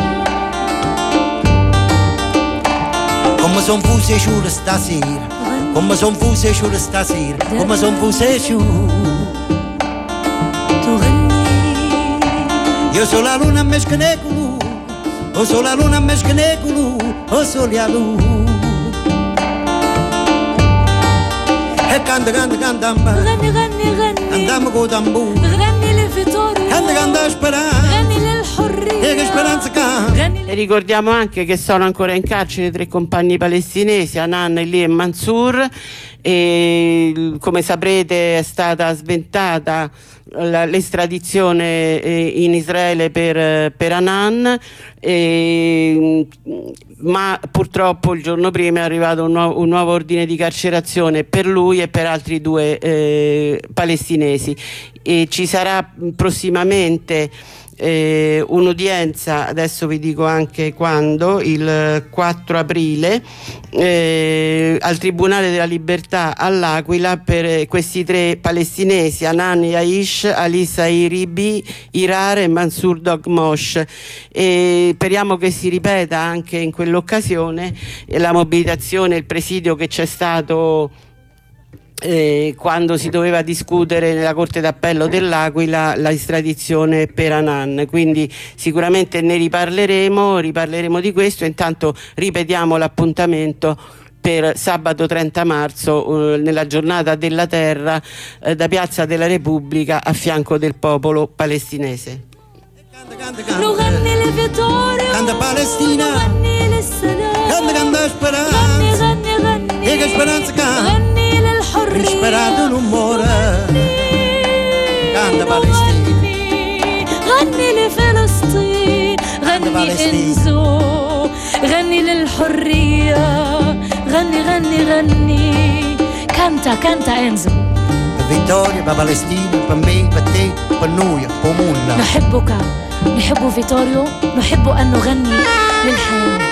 Come son fuse giure stasera, come son fuse شو stasera come son fuse شو io sono la luna mescane con o sono la luna mescane con o sono la luna e canta غني غني غني andiamo con tambu غني لفيتوريو canta speranza غني للحرية che speranza E ricordiamo anche che sono ancora in carcere 3 compagni palestinesi, Hanan, Eli e Mansour, e come saprete è stata sventata l'estradizione in Israele per Hanan, ma purtroppo il giorno prima è arrivato un nuovo ordine di carcerazione per lui e per altri 2 palestinesi. E ci sarà prossimamente un'udienza, adesso vi dico anche quando, il 4 aprile al Tribunale della Libertà all'Aquila per questi 3 palestinesi, Hanan Yaish, Ali Sairibi, Irar e Mansour Dogmosh, e speriamo che si ripeta anche in quell'occasione la mobilitazione, il presidio che c'è stato quando si doveva discutere nella Corte d'Appello dell'Aquila la estradizione per Hanan. Quindi sicuramente ne riparleremo di questo. Intanto ripetiamo l'appuntamento per sabato 30 marzo nella giornata della terra da Piazza della Repubblica a fianco del popolo palestinese. canta Palestina canta speranza canta sperato non muore canta Palestina غني لفلسطين غني انزو غني للحرية غني غني غني canta انزو vittoria per Palestina per me per te per noi per molla نحب فيتوريو نحب أن نغني للحياة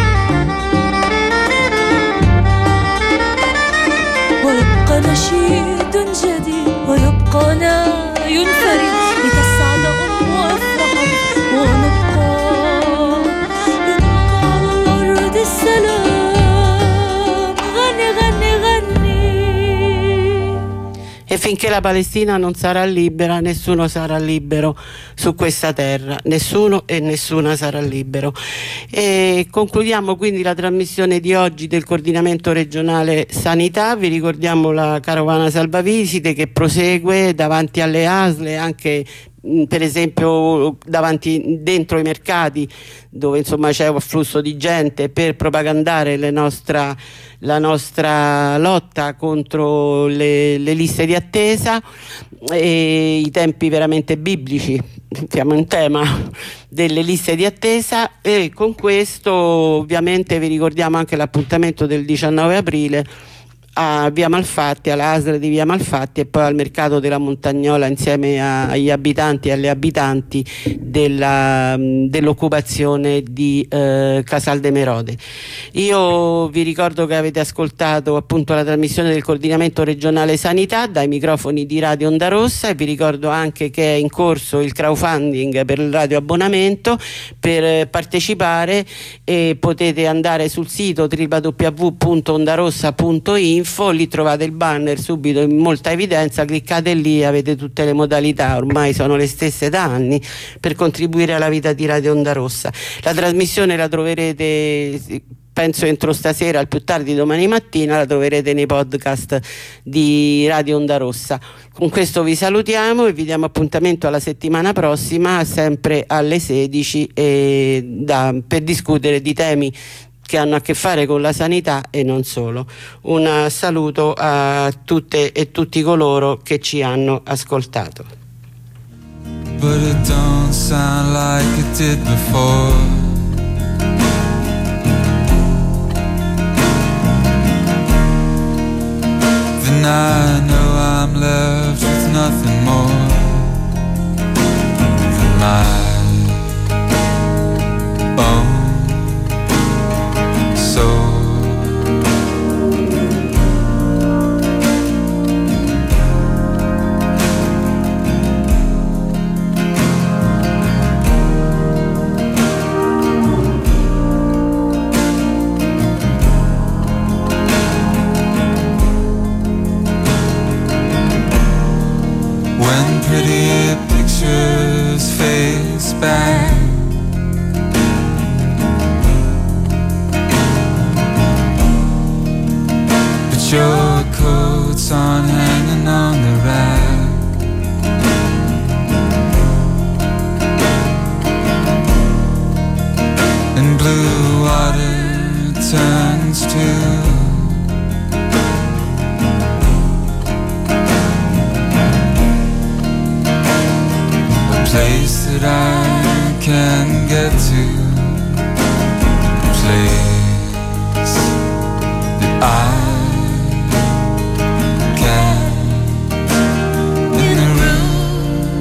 ويبقى نشيد جديد ويبقى ناي فريد لتسعد وافرح ونبقى على الأرض السلام غني غني غني. E finché la Palestina non sarà libera, nessuno sarà libero su questa terra, nessuno e nessuna sarà libero. E concludiamo quindi la trasmissione di oggi del Coordinamento Regionale Sanità. Vi ricordiamo la carovana salvavisite che prosegue davanti alle ASL, anche per esempio dentro i mercati dove insomma c'è un afflusso di gente, per propagandare la nostra lotta contro le liste di attesa e i tempi veramente biblici. Siamo in tema delle liste di attesa e con questo ovviamente vi ricordiamo anche l'appuntamento del 19 aprile a Via Malfatti, alla ASL di Via Malfatti, e poi al mercato della Montagnola insieme agli abitanti e alle abitanti dell'occupazione di Casal de Merode. Io vi ricordo che avete ascoltato appunto la trasmissione del Coordinamento Regionale Sanità dai microfoni di Radio Onda Rossa, e vi ricordo anche che è in corso il crowdfunding per il radioabbonamento. Per partecipare potete andare sul sito www.ondarossa.info, lì trovate il banner subito in molta evidenza, cliccate lì, avete tutte le modalità, ormai sono le stesse da anni, per contribuire alla vita di Radio Onda Rossa. La trasmissione la troverete, penso entro stasera, al più tardi domani mattina la troverete nei podcast di Radio Onda Rossa. Con questo vi salutiamo e vi diamo appuntamento alla settimana prossima, sempre alle 16, per discutere di temi che hanno a che fare con la sanità e non solo. Un saluto a tutte e tutti coloro che ci hanno ascoltato. But it don't sound like it did before. Then I know I'm left with nothing more than my own soul. when pretty pictures face back. But your coat's on hanging on the rack. And blue water turns to place that I can get to.